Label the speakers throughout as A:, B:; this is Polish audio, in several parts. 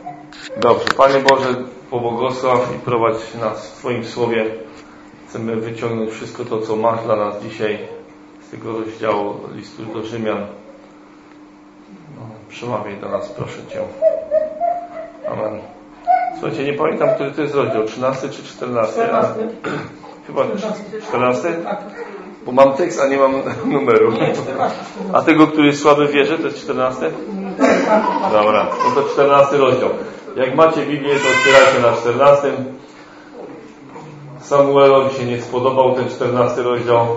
A: Dobrze, Panie Boże, pobłogosław i prowadź nas w Twoim Słowie. Chcemy wyciągnąć wszystko to, co masz dla nas dzisiaj z tego rozdziału listu do Rzymian. Przemawiaj do nas, proszę Cię. Amen. Słuchajcie, nie pamiętam, który to jest rozdział, 13 czy 14?
B: 14.
A: Chyba 14? Bo mam tekst, a nie mam numeru. A tego, który jest słaby w wierze, to jest 14? Dobra, no to 14 rozdział. Jak macie Biblię, to otwierajcie na 14. Samuelowi się nie spodobał ten 14 rozdział.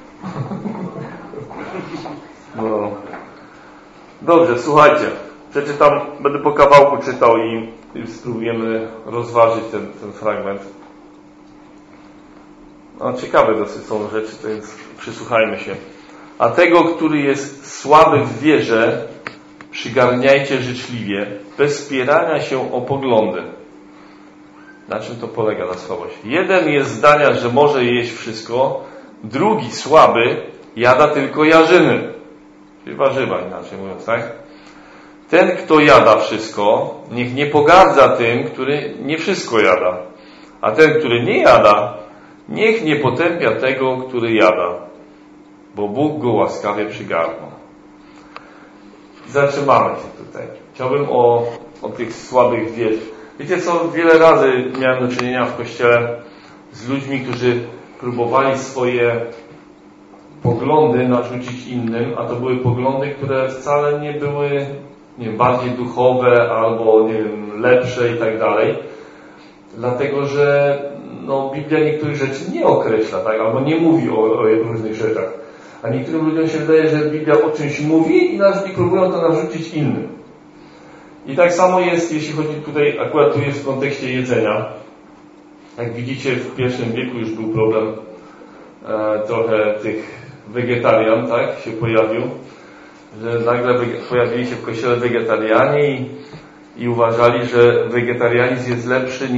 A: No. Dobrze, słuchajcie. Przeczytam, będę po kawałku czytał i spróbujemy rozważyć ten fragment. No, ciekawe dosyć są rzeczy, więc przysłuchajmy się. A tego, który jest słaby w wierze, przygarniajcie życzliwie, bez spierania się o poglądy. Na czym to polega ta słabość? Jeden jest zdania, że może jeść wszystko, drugi słaby jada tylko jarzyny. Czyli warzywa, inaczej mówiąc, tak? Ten, kto jada wszystko, niech nie pogardza tym, który nie wszystko jada. A ten, który nie jada, niech nie potępia tego, który jada, bo Bóg go łaskawie przygarnął. Zatrzymamy się tutaj. Chciałbym o tych słabych wierze. Wiecie co, wiele razy miałem do czynienia w Kościele z ludźmi, którzy próbowali swoje poglądy narzucić innym, a to były poglądy, które wcale nie były, nie wiem, bardziej duchowe albo, nie wiem, lepsze i tak dalej. Dlatego, że Biblia niektórych rzeczy nie określa, tak? Albo nie mówi o różnych rzeczach. A niektórym ludziom się wydaje, że Biblia o czymś mówi i próbują to narzucić innym. I tak samo jest, jeśli chodzi tutaj, akurat tu jest w kontekście jedzenia. Jak widzicie, w pierwszym wieku już był problem trochę tych wegetarian, tak, się pojawił. Że nagle pojawili się w kościele wegetarianie i uważali, że wegetarianizm jest lepszy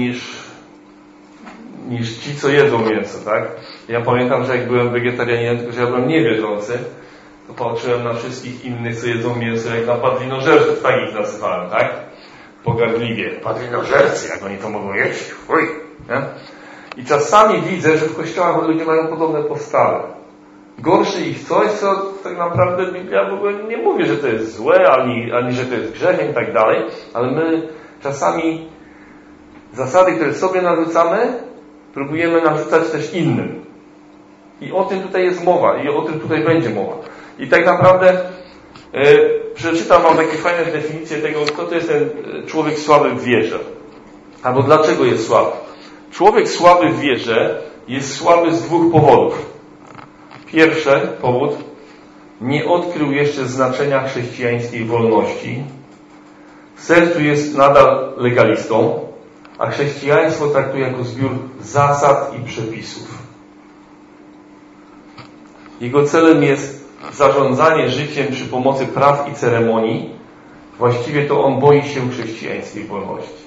A: niż ci, co jedzą mięso, tak? Ja pamiętam, że jak byłem wegetarianinem, tylko że ja byłem niewierzący, to patrzyłem na wszystkich innych, co jedzą mięso, jak na padlinożerców, tak ich nazywałem, tak? Pogardliwie. Padlinożercy, jak oni to mogą jeść? Uj, nie? I czasami widzę, że w kościołach ludzie mają podobne postawy. Gorszy ich coś, co tak naprawdę Biblia w ogóle nie mówi, że to jest złe, ani że to jest grzechem i tak dalej, ale my czasami zasady, które sobie narzucamy, próbujemy narzucać też innym. I o tym tutaj jest mowa. I o tym tutaj będzie mowa. I tak naprawdę przeczytam wam takie fajne definicje tego, kto to jest ten człowiek słaby w wierze. Albo dlaczego jest słaby. Człowiek słaby w wierze jest słaby z dwóch powodów. Pierwszy powód. Nie odkrył jeszcze znaczenia chrześcijańskiej wolności. W sercu jest nadal legalistą. A chrześcijaństwo traktuje jako zbiór zasad i przepisów. Jego celem jest zarządzanie życiem przy pomocy praw i ceremonii. Właściwie to on boi się chrześcijańskiej wolności.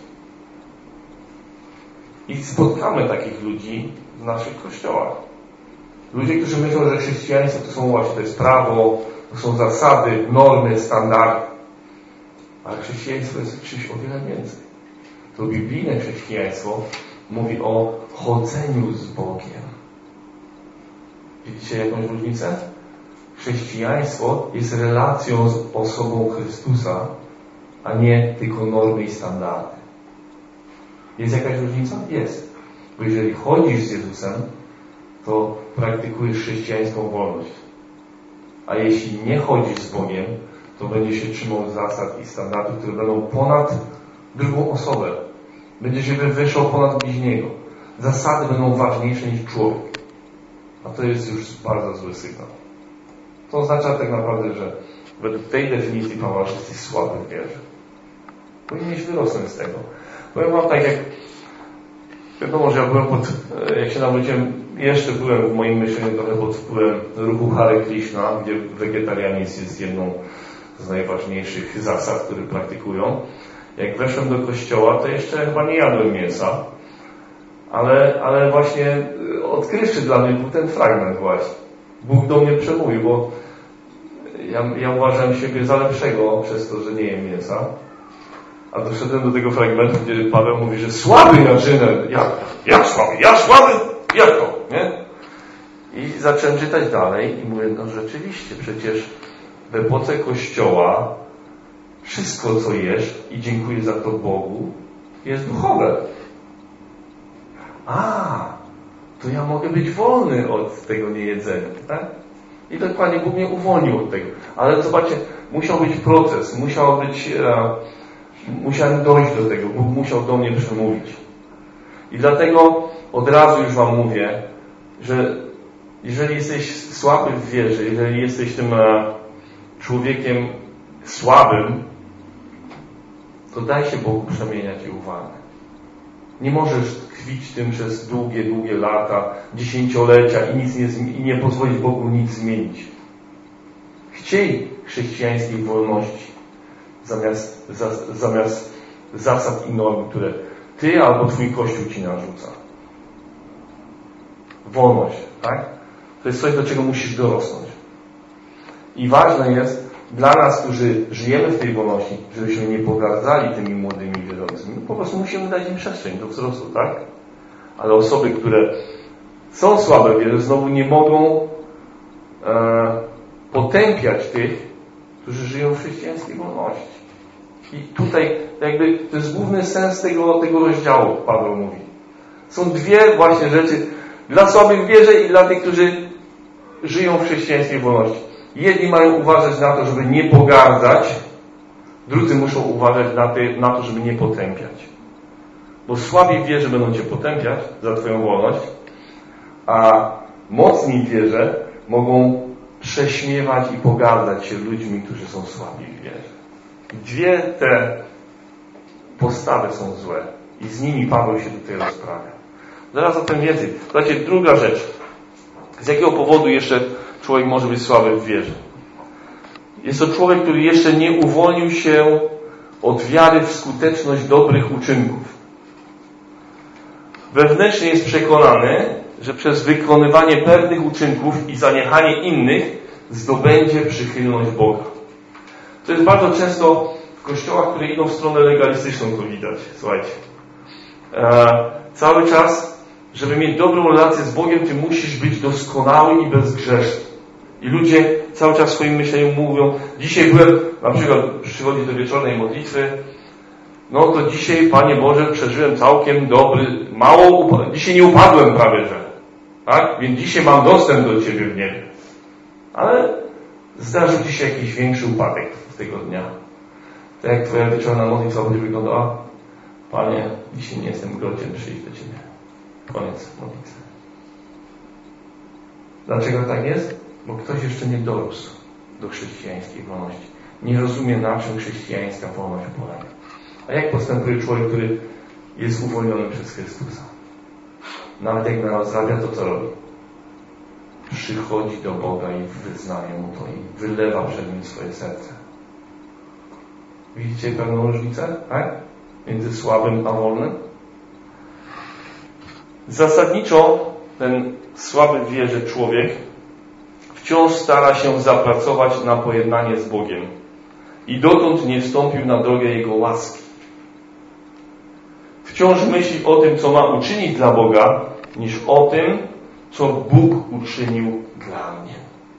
A: I spotkamy takich ludzi w naszych kościołach. Ludzie, którzy myślą, że chrześcijaństwo to są właśnie, to jest prawo, to są zasady, normy, standardy. Ale chrześcijaństwo jest czymś o wiele więcej. To biblijne chrześcijaństwo mówi o chodzeniu z Bogiem. Widzicie jakąś różnicę? Chrześcijaństwo jest relacją z osobą Chrystusa, a nie tylko normy i standardy. Jest jakaś różnica? Jest. Bo jeżeli chodzisz z Jezusem, to praktykujesz chrześcijańską wolność. A jeśli nie chodzisz z Bogiem, to będziesz się trzymał zasad i standardów, które będą ponad drugą osobę. Będzie się wywyższał ponad bliźniego. Zasady będą ważniejsze niż człowiek. A to jest już bardzo zły sygnał. To oznacza tak naprawdę, że według tej definicji Pawła, że jesteś słaby w wierze. Powinieneś wyrosnąć z tego. Powiem wam tak, jak wiadomo, że ja byłem jak się nawróciłem, jeszcze byłem w moim myśleniu trochę pod wpływem ruchu Hare Krishna, gdzie wegetarianizm jest jedną z najważniejszych zasad, które praktykują. Jak weszłem do kościoła, to jeszcze chyba nie jadłem mięsa, ale właśnie odkrywczy dla mnie był ten fragment właśnie. Bóg do mnie przemówił, bo ja uważam siebie za lepszego przez to, że nie jem mięsa. A doszedłem do tego fragmentu, gdzie Paweł mówi, że słaby ja czynę. Jak słaby? Ja słaby? Jak to? Nie? I zacząłem czytać dalej i mówię, no rzeczywiście, przecież w epoce Kościoła wszystko, co jesz i dziękuję za to Bogu, jest duchowe. To ja mogę być wolny od tego niejedzenia, tak? I dokładnie Bóg mnie uwolnił od tego. Ale zobaczcie, musiał być proces, musiałem dojść do tego, Bóg musiał do mnie przemówić. I dlatego od razu już wam mówię, że jeżeli jesteś słaby w wierze, jeżeli jesteś tym człowiekiem słabym, to daj się Bogu przemieniać i uwalniać. Nie możesz tkwić tym przez długie, długie lata, dziesięciolecia i nie pozwolić Bogu nic zmienić. Chciej chrześcijańskiej wolności zamiast zasad i norm, które ty albo twój Kościół ci narzuca. Wolność, tak? To jest coś, do czego musisz dorosnąć. I ważne jest dla nas, którzy żyjemy w tej wolności, żebyśmy nie pogardzali tymi młodymi wierzącymi. Po prostu musimy dać im przestrzeń do wzrostu, tak? Ale osoby, które są słabe w wierze, znowu nie mogą potępiać tych, którzy żyją w chrześcijańskiej wolności. I tutaj jakby to jest główny sens tego rozdziału, Paweł mówi. Są dwie właśnie rzeczy dla słabych w wierze i dla tych, którzy żyją w chrześcijańskiej wolności. Jedni mają uważać na to, żeby nie pogardzać, drudzy muszą uważać na to, żeby nie potępiać. Bo słabi w wierze będą cię potępiać za twoją wolność, a mocni w wierze mogą prześmiewać i pogardzać się ludźmi, którzy są słabi w wierze. Dwie te postawy są złe i z nimi Paweł się tutaj rozprawia. Zaraz o tym więcej. Słuchajcie, druga rzecz. Z jakiego powodu jeszcze człowiek może być słaby w wierze? Jest to człowiek, który jeszcze nie uwolnił się od wiary w skuteczność dobrych uczynków. Wewnętrznie jest przekonany, że przez wykonywanie pewnych uczynków i zaniechanie innych zdobędzie przychylność Boga. To jest bardzo często w kościołach, które idą w stronę legalistyczną, to widać. Słuchajcie. Cały czas, żeby mieć dobrą relację z Bogiem, ty musisz być doskonały i bezgrzeszny. I ludzie cały czas w swoim myśleniu mówią, dzisiaj byłem, na przykład przychodzi do wieczornej modlitwy, no to dzisiaj, Panie Boże, przeżyłem całkiem dobry, dzisiaj nie upadłem prawie, że. Tak? Więc dzisiaj mam dostęp do Ciebie w niebie. Ale zdarzył Ci się jakiś większy upadek tego dnia. Tak jak Twoja wieczorna modlitwa będzie wyglądała, Panie, dzisiaj nie jestem godzien przyjść do Ciebie. Koniec modlitwy. Dlaczego tak jest? Bo ktoś jeszcze nie dorósł do chrześcijańskiej wolności. Nie rozumie, na czym chrześcijańska wolność polega. A jak postępuje człowiek, który jest uwolniony przez Chrystusa? Nawet jak narozrabia, to co robi? Przychodzi do Boga i wyznaje Mu to i wylewa przed Nim swoje serce. Widzicie pewną różnicę? Tak? Między słabym a wolnym? Zasadniczo ten słaby w wierze człowiek wciąż stara się zapracować na pojednanie z Bogiem i dotąd nie wstąpił na drogę Jego łaski. Wciąż myśli o tym, co ma uczynić dla Boga, niż o tym, co Bóg uczynił dla mnie.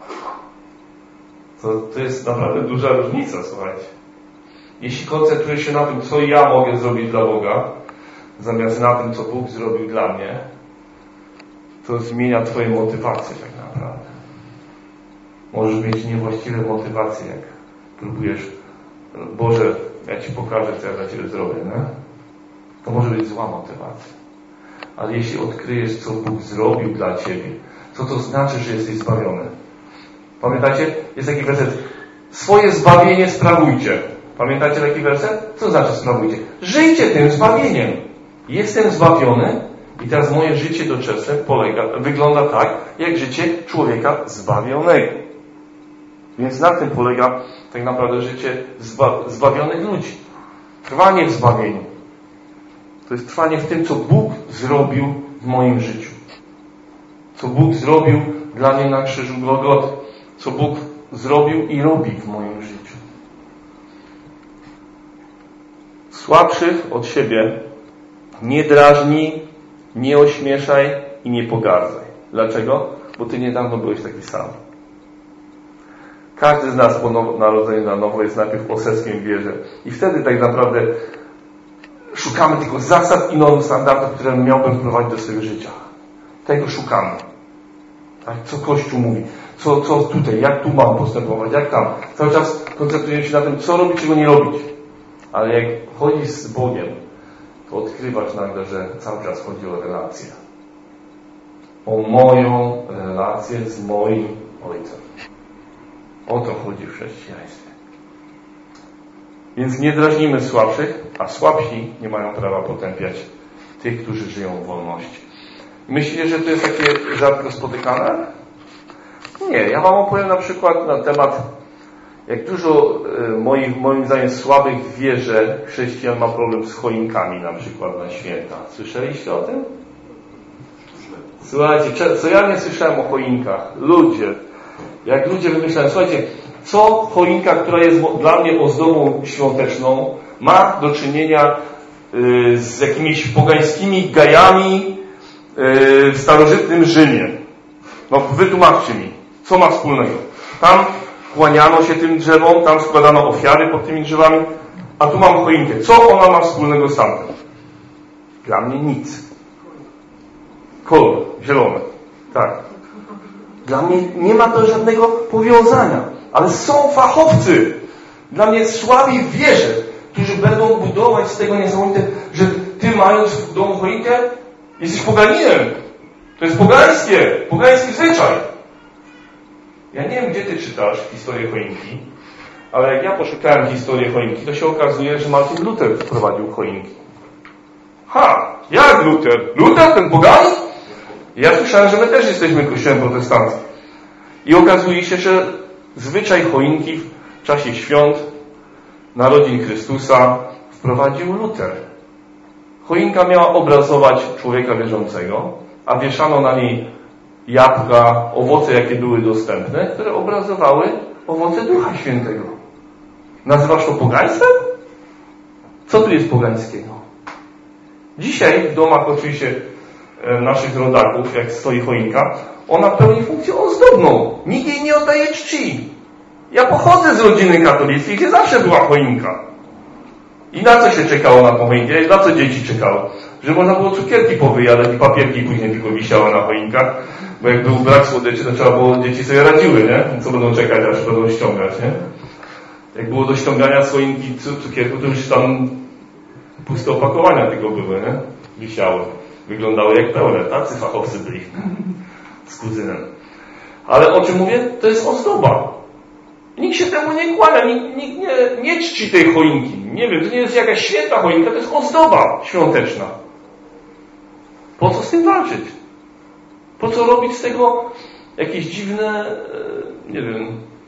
A: To jest naprawdę duża różnica, słuchajcie. Jeśli koncentrujesz się na tym, co ja mogę zrobić dla Boga, zamiast na tym, co Bóg zrobił dla mnie, to zmienia Twoje motywacje tak naprawdę. Możesz mieć niewłaściwe motywacje, jak próbujesz, Boże, ja Ci pokażę, co ja dla Ciebie zrobię, nie? To może być zła motywacja. Ale jeśli odkryjesz, co Bóg zrobił dla Ciebie, co to znaczy, że jesteś zbawiony? Pamiętacie? Jest taki werset. Swoje zbawienie sprawujcie. Pamiętacie taki werset? Co znaczy sprawujcie? Żyjcie tym zbawieniem. Jestem zbawiony i teraz moje życie doczesne wygląda tak, jak życie człowieka zbawionego. Więc na tym polega tak naprawdę życie zbawionych ludzi. Trwanie w zbawieniu. To jest trwanie w tym, co Bóg zrobił w moim życiu. Co Bóg zrobił dla mnie na krzyżu Golgoty. Co Bóg zrobił i robi w moim życiu.
B: Słabszych od siebie nie drażnij, nie ośmieszaj i nie pogardzaj. Dlaczego? Bo ty niedawno byłeś taki sam. Każdy z nas po narodzeniu na nowo jest najpierw poseskiem w wierze. I wtedy tak naprawdę szukamy tylko zasad i norm standardów, które miałbym wprowadzić do swojego życia. Tego szukamy. Tak? Co Kościół mówi? Co tutaj? Jak tu mam postępować? Jak tam? Cały czas koncentrujemy się na tym, co robić, czego nie robić. Ale jak chodzisz z Bogiem, to odkrywasz nagle, że cały czas chodzi o relację. O moją relację z moim Ojcem. O to chodzi w chrześcijaństwie. Więc nie drażnimy słabszych, a słabsi nie mają prawa potępiać tych, którzy żyją w wolności. Myślicie, że to jest takie rzadko spotykane? Nie. Ja wam opowiem na przykład na temat, jak dużo moim zdaniem słabych w wierze chrześcijan ma problem z choinkami na przykład na święta. Słyszeliście o tym? Słuchajcie, co ja nie słyszałem o choinkach? Jak ludzie wymyślają, słuchajcie, co choinka, która jest dla mnie ozdobą świąteczną, ma do czynienia z jakimiś pogańskimi gajami w starożytnym Rzymie? No wytłumaczcie mi, co ma wspólnego? Tam kłaniano się tym drzewom, tam składano ofiary pod tymi drzewami, a tu mam choinkę. Co ona ma wspólnego z tamtym? Dla mnie nic. Kolor, zielony. Tak. Dla mnie nie ma to żadnego powiązania. Ale są fachowcy. Dla mnie słabi w wierze, którzy będą budować z tego niesamowite, że ty mając w domu choinkę, jesteś poganinem. To jest pogański zwyczaj. Ja nie wiem, gdzie ty czytasz historię choinki, ale jak ja poszukałem historię choinki, to się okazuje, że Martin Luther wprowadził choinki. Jak Luther? Luther, ten poganin? Ja słyszałem, że my też jesteśmy kościołem protestanckim. I okazuje się, że zwyczaj choinki w czasie świąt, narodzin Chrystusa wprowadził Luther. Choinka miała obrazować człowieka wierzącego, a wieszano na niej jabłka, owoce, jakie były dostępne, które obrazowały owoce Ducha Świętego. Nazywasz to pogaństwem? Co tu jest pogańskiego? Dzisiaj w domach oczywiście naszych rodaków, jak stoi choinka, ona pełni funkcję ozdobną. Nikt jej nie oddaje czci. Ja pochodzę z rodziny katolickiej, gdzie zawsze była choinka. I na co się czekało na tą choinkę? Na co dzieci czekały? Że można było cukierki powyjadać i papierki później tylko wisiały na choinkach, bo jak był brak słodyczy, to trzeba było, dzieci sobie radziły, nie? Co będą czekać, aż będą ściągać, nie? Jak było do ściągania z choinki cukierku, to już tam puste opakowania tylko były, nie? Wisiały. Wyglądały jak pełne, tacy fachowcy byli z kuzynem. Ale o czym mówię? To jest ozdoba. Nikt się temu nie kłania, nikt nie czci tej choinki. Nie wiem, to nie jest jakaś święta choinka, to jest ozdoba świąteczna. Po co z tym walczyć? Po co robić z tego jakieś dziwne, nie wiem,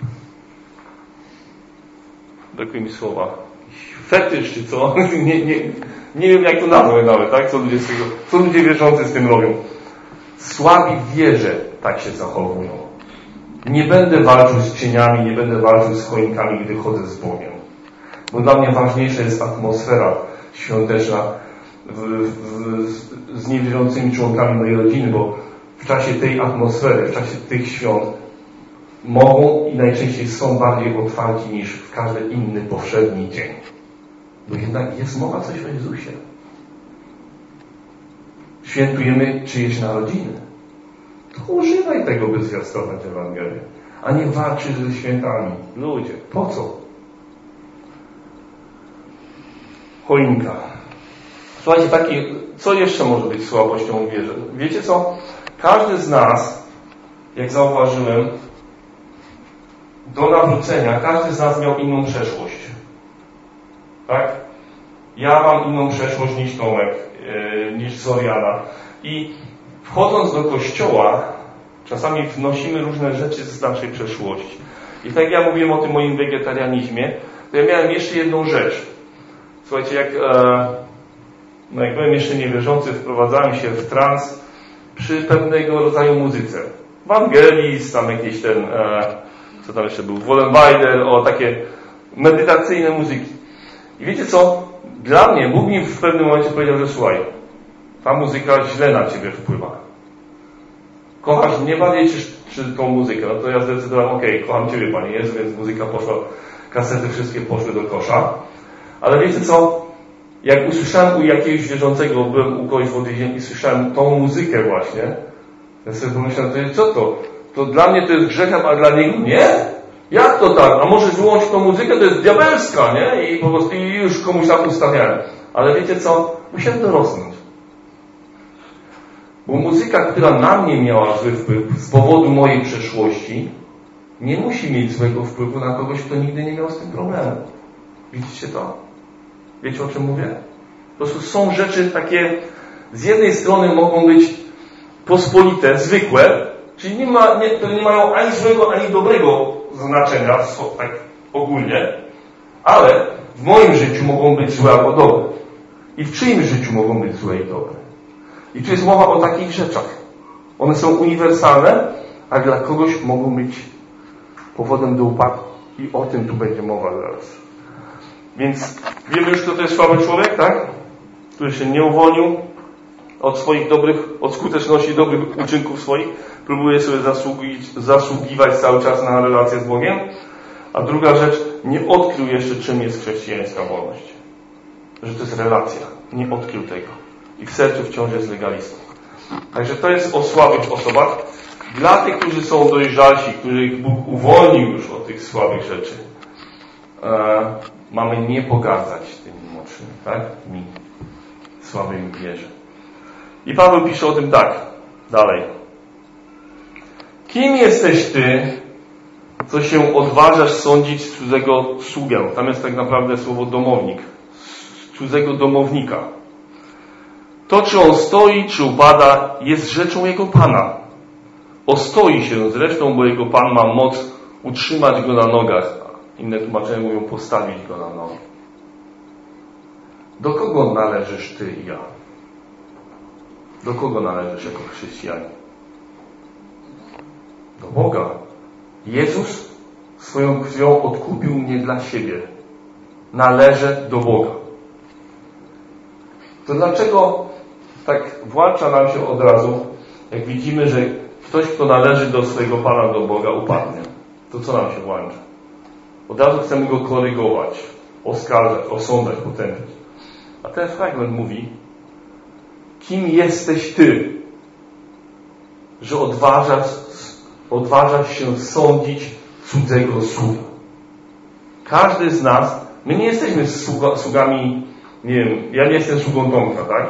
B: brakuje mi słowa, fetysz czy co? Nie wiem, jak to nazwać nawet, tak? Co ludzie wierzący z tym robią? Słabi w wierze tak się zachowują. Nie będę walczył z cieniami, nie będę walczył z choinkami, gdy chodzę z Bogiem. Bo dla mnie ważniejsza jest atmosfera świąteczna z niewierzącymi członkami mojej rodziny, bo w czasie tej atmosfery, w czasie tych świąt mogą i najczęściej są bardziej otwarci niż w każdy inny powszedni dzień. Bo jednak jest mowa coś o Jezusie. Świętujemy czyjeś narodziny. To używaj tego, by zwiastować Ewangelię, a nie walczyć ze świętami. Ludzie, po co? Choinka. Słuchajcie, co jeszcze może być słabością w wierze? Wiecie co? Każdy z nas, jak zauważyłem, do nawrócenia, każdy z nas miał inną przeszłość. Tak? Ja mam inną przeszłość niż Tomek, niż Zoriana. I wchodząc do kościoła, czasami wnosimy różne rzeczy z naszej przeszłości. I tak jak ja mówiłem o tym moim wegetarianizmie, to ja miałem jeszcze jedną rzecz. Słuchajcie, jak byłem jeszcze niewierzący, wprowadzałem się w trans przy pewnego rodzaju muzyce. Wangelis, tam jakieś co tam jeszcze był, Wollenweider, takie medytacyjne muzyki. I wiecie co? Dla mnie, Bóg mi w pewnym momencie powiedział, że słuchaj, ta muzyka źle na ciebie wpływa. Kochasz mnie bardziej czy tą muzykę? No to ja zdecydowałem, okej, kocham ciebie, Panie Jezu, więc muzyka poszła, kasety wszystkie poszły do kosza. Ale wiecie co? Jak usłyszałem u jakiegoś wierzącego, byłem u kogoś w odwiedzinie i słyszałem tą muzykę właśnie, ja sobie pomyślałem, to jest co to? To dla mnie to jest grzechem, a dla niego nie? Jak to tak? A możesz wyłączyć tą muzykę? To jest diabelska, nie? I po prostu już komuś tam ustawiałem. Ale wiecie co? Musiałem dorosnąć. Bo muzyka, która na mnie miała zły wpływ z powodu mojej przeszłości, nie musi mieć złego wpływu na kogoś, kto nigdy nie miał z tym problemu. Widzicie to? Wiecie, o czym mówię? Po prostu są rzeczy takie, z jednej strony mogą być pospolite, zwykłe, czyli które nie mają ani złego, ani dobrego znaczenia, tak ogólnie, ale w moim życiu mogą być złe albo dobre. I w czyimś życiu mogą być złe i dobre. I tu jest mowa o takich rzeczach. One są uniwersalne, a dla kogoś mogą być powodem do upadku. I o tym tu będzie mowa zaraz. Więc wiemy już, kto to jest słaby człowiek, tak? Który się nie uwolnił od swoich od skuteczności dobrych uczynków swoich. Próbuje sobie zasługiwać cały czas na relację z Bogiem. A druga rzecz, nie odkrył jeszcze, czym jest chrześcijańska wolność. Że to jest relacja. Nie odkrył tego. I w sercu wciąż jest legalistą. Także to jest o słabych osobach. Dla tych, którzy są dojrzalsi, których Bóg uwolnił już od tych słabych rzeczy, mamy nie pogardzać tymi młodszymi, tak? Tymi słabymi w wierze. I Paweł pisze o tym tak, dalej. Kim jesteś ty, co się odważasz sądzić cudzego sługę? Tam jest tak naprawdę słowo domownik. Cudzego domownika. To, czy on stoi, czy upada, jest rzeczą jego Pana. Ostoi się zresztą, bo jego Pan ma moc utrzymać go na nogach. Inne tłumaczenia mówią postawić go na nogi. Do kogo należysz ty i ja? Do kogo należysz jako chrześcijanin? Do Boga. Jezus swoją krwią odkupił mnie dla siebie. Należę do Boga. To dlaczego tak włącza nam się od razu, jak widzimy, że ktoś, kto należy do swojego Pana, do Boga, upadnie? To co nam się włącza? Od razu chcemy go korygować, oskarżać, osądzać, potępić. A ten fragment mówi, kim jesteś ty, że odważasz się sądzić cudzego sługa. Każdy z nas, my nie jesteśmy sługami, nie wiem, ja nie jestem sługą Tomka, tak?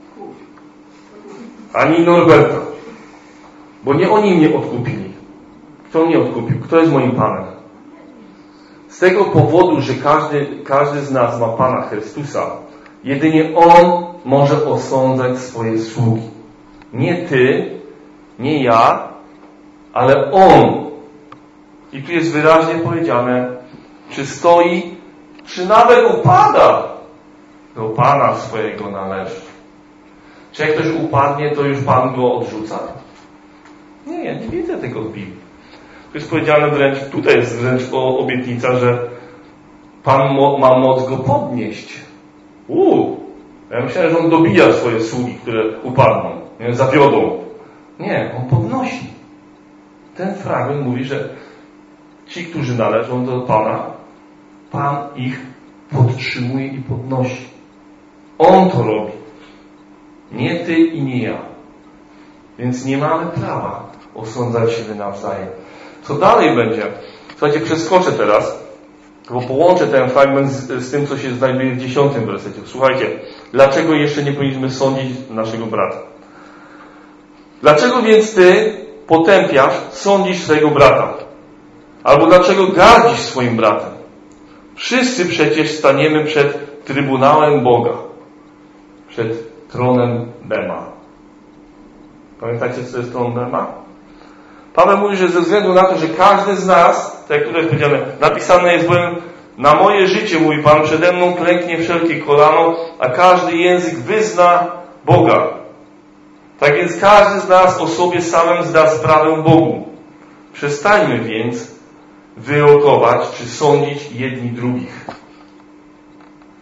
B: Ani Norberta. Bo nie oni mnie odkupili. Kto mnie odkupił? Kto jest moim Panem? Z tego powodu, że każdy z nas ma Pana Chrystusa, jedynie On może osądzać swoje sługi. Nie ty, nie ja, ale On. I tu jest wyraźnie powiedziane, czy stoi, czy nawet upada. Do Pana swojego należy. Czy jak ktoś upadnie, to już Pan go odrzuca? Nie, ja nie widzę tego w Biblii. Tu jest powiedziane wręcz, tutaj jest wręcz obietnica, że Pan ma moc go podnieść. Ja myślałem, że On dobija swoje sługi, które upadną, nie, zawiodą. Nie, On podnosi. Ten fragment mówi, że ci, którzy należą do Pana, Pan ich podtrzymuje i podnosi. On to robi. Nie ty i nie ja. Więc nie mamy prawa osądzać siebie nawzajem. Co dalej będzie? Słuchajcie, przeskoczę teraz, bo połączę ten fragment z tym, co się znajduje w 10 wersecie. Słuchajcie, dlaczego jeszcze nie powinniśmy sądzić naszego brata? Dlaczego więc ty potępiasz, sądzisz swojego brata? Albo dlaczego gardzisz swoim bratem? Wszyscy przecież staniemy przed Trybunałem Boga. Przed tronem Bema. Pamiętacie, co jest tron Bema? Paweł mówi, że ze względu na to, że każdy z nas, tak jak tutaj jest powiedziane, napisane jest bowiem, na moje życie, mówi Pan, przede mną klęknie wszelkie kolano, a każdy język wyzna Boga. Tak więc każdy z nas o sobie samym zda sprawę Bogu. Przestańmy więc wyrokować, czy sądzić jedni drugich.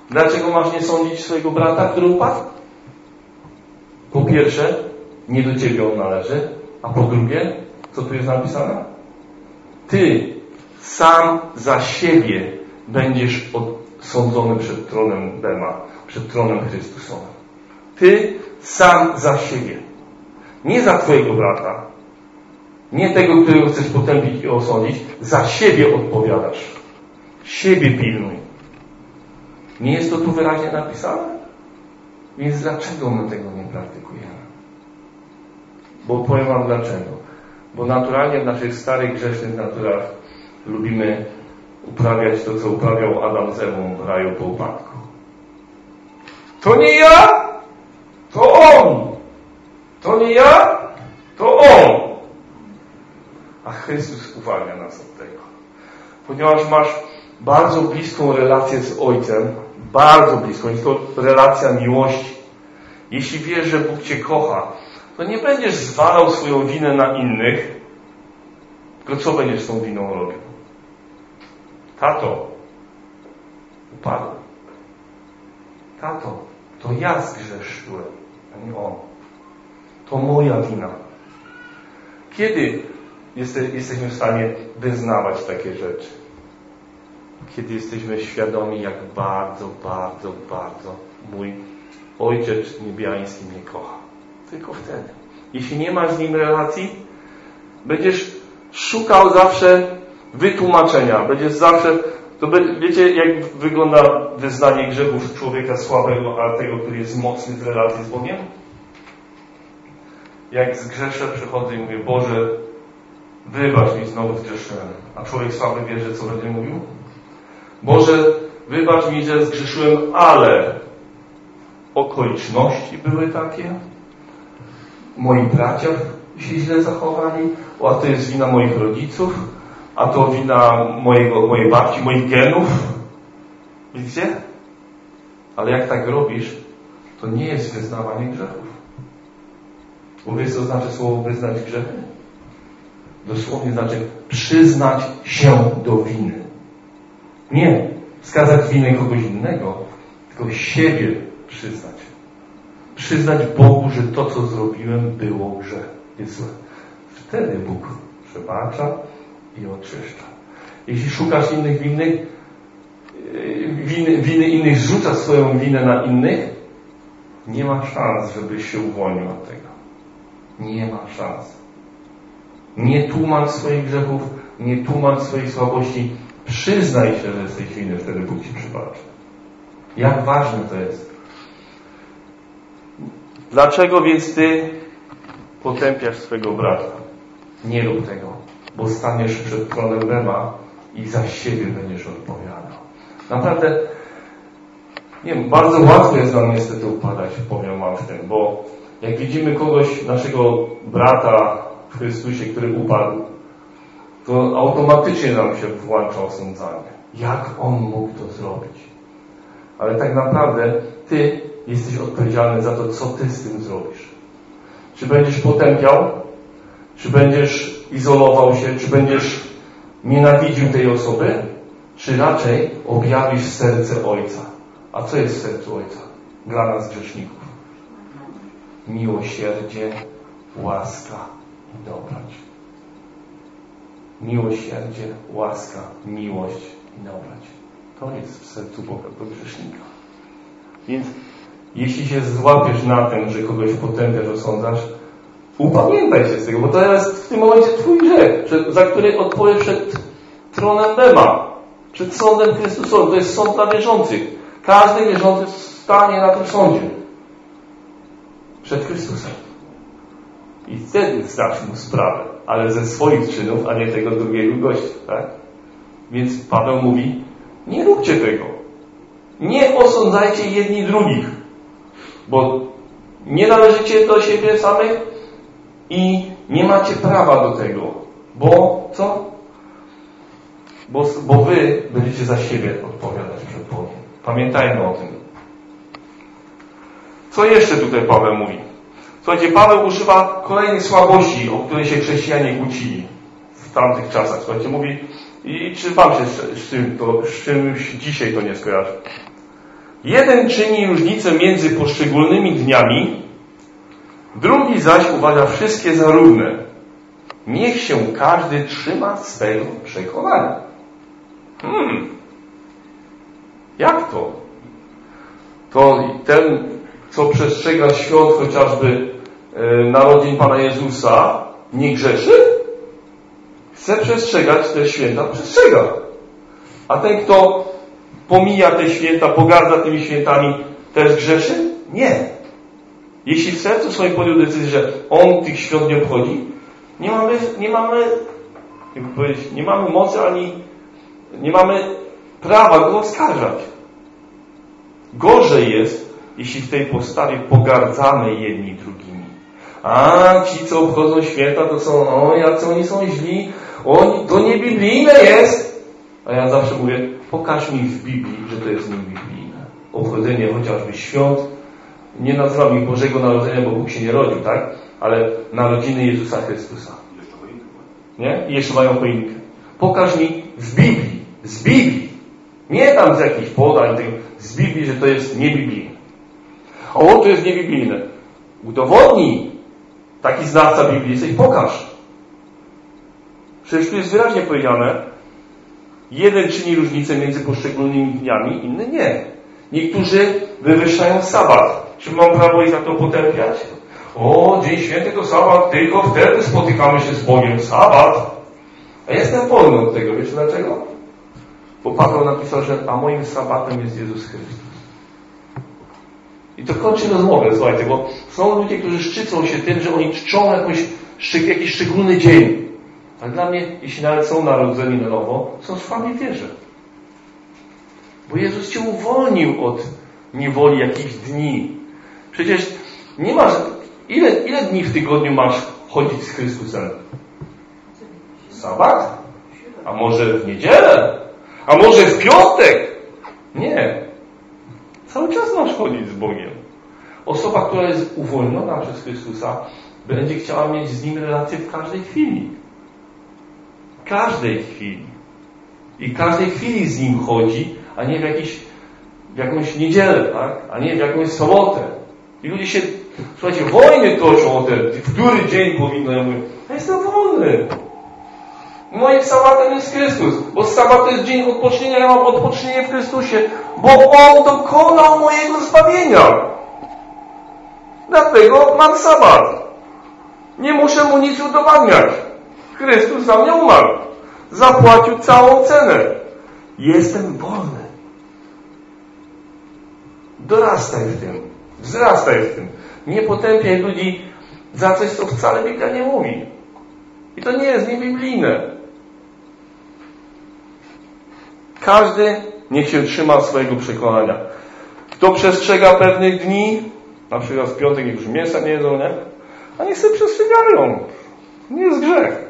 B: Dlaczego masz nie sądzić swojego brata, który upadł? Po pierwsze, nie do ciebie on należy, a po drugie, co tu jest napisane? Ty sam za siebie będziesz sądzony przed tronem Bema, przed tronem Chrystusowym. Ty sam za siebie. Nie za twojego brata. Nie tego, którego chcesz potępić i osądzić. Za siebie odpowiadasz. Siebie pilnuj. Nie jest to tu wyraźnie napisane? Więc dlaczego my tego nie praktykujemy? Bo powiem wam dlaczego. Bo naturalnie w naszych starych, grzesznych naturach lubimy uprawiać to, co uprawiał Adam z Ewą w raju po upadku. To nie ja, to on. To nie ja, to on. A Chrystus uwalnia nas od tego. Ponieważ masz bardzo bliską relację z Ojcem, bardzo bliską, jest to relacja miłości. Jeśli wiesz, że Bóg cię kocha, to nie będziesz zwalał swoją winę na innych, tylko co będziesz z tą winą robił? Tato, upadłem. Tato, to ja zgrzeszyłem, a nie on. To moja wina. Kiedy jesteśmy w stanie wyznawać takie rzeczy? Kiedy jesteśmy świadomi, jak bardzo, bardzo, bardzo mój Ojciec Niebiański mnie kocha. Tylko wtedy. Jeśli nie masz z Nim relacji, będziesz szukał zawsze wytłumaczenia. Będziesz zawsze... Wiecie, jak wygląda wyznanie grzechów człowieka słabego, a tego, który jest mocny w relacji z Bogiem? Jak zgrzeszę, przychodzę i mówię: Boże, wybacz mi, znowu zgrzeszyłem. A człowiek słaby wie, że co będzie mówił? Boże, wybacz mi, że zgrzeszyłem, ale okoliczności były takie, moi bracia się źle zachowali, a to jest wina moich rodziców, a to wina mojej babci, moich genów. Widzicie? Ale jak tak robisz, to nie jest wyznawanie grzechów. Bo wiesz, co znaczy słowo wyznać grzechy? Dosłownie znaczy przyznać się do winy. Nie wskazać winę kogoś innego, tylko siebie przyznać. Przyznać Bogu, że to, co zrobiłem, było grzech. Jest złe. Wtedy Bóg przebacza i oczyszcza. Jeśli szukasz innych winy innych, zrzucasz swoją winę na innych, nie ma szans, żebyś się uwolnił od tego. Nie ma szans. Nie tłumacz swoich grzechów, nie tłumacz swoich słabości. Przyznaj się, że jesteś winny, wtedy Bóg ci przebaczy. Jak ważne to jest. Dlaczego więc ty potępiasz swego brata? Nie rób tego, bo staniesz przed tronem Bema i za siebie będziesz odpowiadał. Naprawdę, nie wiem, bardzo łatwo jest nam niestety upadać, powiem wam w tym, bo jak widzimy kogoś, naszego brata w Chrystusie, który upadł, to automatycznie nam się włącza osądzanie. Jak on mógł to zrobić? Ale tak naprawdę ty jesteś odpowiedzialny za to, co ty z tym zrobisz. Czy będziesz potępiał? Czy będziesz izolował się? Czy będziesz nienawidził tej osoby? Czy raczej objawisz serce Ojca? A co jest w sercu Ojca? Dla nas grzeszników. Miłosierdzie, łaska i dobroć. Miłosierdzie, łaska, miłość i dobroć. To jest w sercu Boga do grzesznika. Więc jeśli się złapiesz na tym, że kogoś potępiasz, osądzasz, upamiętaj się z tego, bo to jest w tym momencie twój grzech, za który odpowiesz przed tronem Bema, przed sądem Chrystusowym. To jest sąd dla wierzących. Każdy wierzący stanie na tym sądzie. Przed Chrystusem. I wtedy zdasz mu sprawę, ale ze swoich czynów, a nie tego drugiego gościa, tak? Więc Paweł mówi: nie róbcie tego. Nie osądzajcie jedni drugich, bo nie należycie do siebie samych i nie macie prawa do tego. Bo co? Bo wy będziecie za siebie odpowiadać przed Bogiem. Pamiętajmy o tym. Co jeszcze tutaj Paweł mówi? Słuchajcie, Paweł używa kolejnej słabości, o której się chrześcijanie kłócili w tamtych czasach. Słuchajcie, mówi, i czy wam się z czymś dzisiaj to nie skojarzy? Jeden czyni różnicę między poszczególnymi dniami, drugi zaś uważa wszystkie za równe. Niech się każdy trzyma swego przekonania. Jak to? To ten, co przestrzega świąt chociażby narodzin Pana Jezusa, nie grzeszy? Chce przestrzegać te święta, przestrzega. A ten, kto pomija te święta, pogardza tymi świętami, też grzeszy? Nie. Jeśli w sercu swoim podjął decyzję, że on tych świąt nie obchodzi, nie mamy mocy ani nie mamy prawa go oskarżać. Gorzej jest, jeśli w tej postawie pogardzamy jedni drugimi. A ci, co obchodzą święta, to są, jacy oni są źli, to nie biblijne jest. A ja zawsze mówię, pokaż mi w Biblii, że to jest niebiblijne. Obchodzenie chociażby świąt, nie nazywam ich Bożego Narodzenia, bo Bóg się nie rodził, tak? Ale narodziny Jezusa Chrystusa. Nie? I jeszcze mają choinkę. Pokaż mi w Biblii, z Biblii, nie tam z jakichś podań, z Biblii, że to jest niebiblijne. To jest niebiblijne. Udowodnij, taki znawca Biblii jesteś, pokaż. Przecież tu jest wyraźnie powiedziane, jeden czyni różnicę między poszczególnymi dniami, inny nie. Niektórzy wywyższają sabat. Czy mam prawo ich za to potępiać? Dzień święty to sabat, tylko wtedy spotykamy się z Bogiem. Sabat. A jestem wolny od tego. Wiecie dlaczego? Bo Paweł napisał, że moim sabatem jest Jezus Chrystus. I to kończy rozmowę, słuchajcie, bo są ludzie, którzy szczycą się tym, że oni czczą jakiś szczególny dzień. A dla mnie, jeśli nawet są narodzeni na nowo, są trwali w wierze. Bo Jezus Cię uwolnił od niewoli jakichś dni. Przecież nie masz... Ile dni w tygodniu masz chodzić z Chrystusem? Sabat? A może w niedzielę? A może w piątek? Nie. Cały czas masz chodzić z Bogiem. Osoba, która jest uwolniona przez Chrystusa, będzie chciała mieć z Nim relację w każdej chwili. Każdej chwili. I każdej chwili z Nim chodzi, a nie w jakąś niedzielę, tak? A nie w jakąś sobotę. I ludzie się, słuchajcie, wojny toczą o w który dzień powinno. Ja mówię, ja jestem wolny. Moim sabatem jest Chrystus, bo sabat to jest dzień odpocznienia, ja mam odpocznienie w Chrystusie, bo On dokonał mojego zbawienia. Dlatego mam sabat. Nie muszę Mu nic udowadniać. Chrystus za mnie umarł. Zapłacił całą cenę. Jestem wolny. Dorastaj w tym. Wzrastaj w tym. Nie potępiaj ludzi za coś, co wcale Biblia nie mówi. I to nie jest niebiblijne. Każdy niech się trzyma swojego przekonania. Kto przestrzega pewnych dni, na przykład w piątek już mięsa nie jedzą, nie? A niech sobie przestrzegają. Nie jest grzech.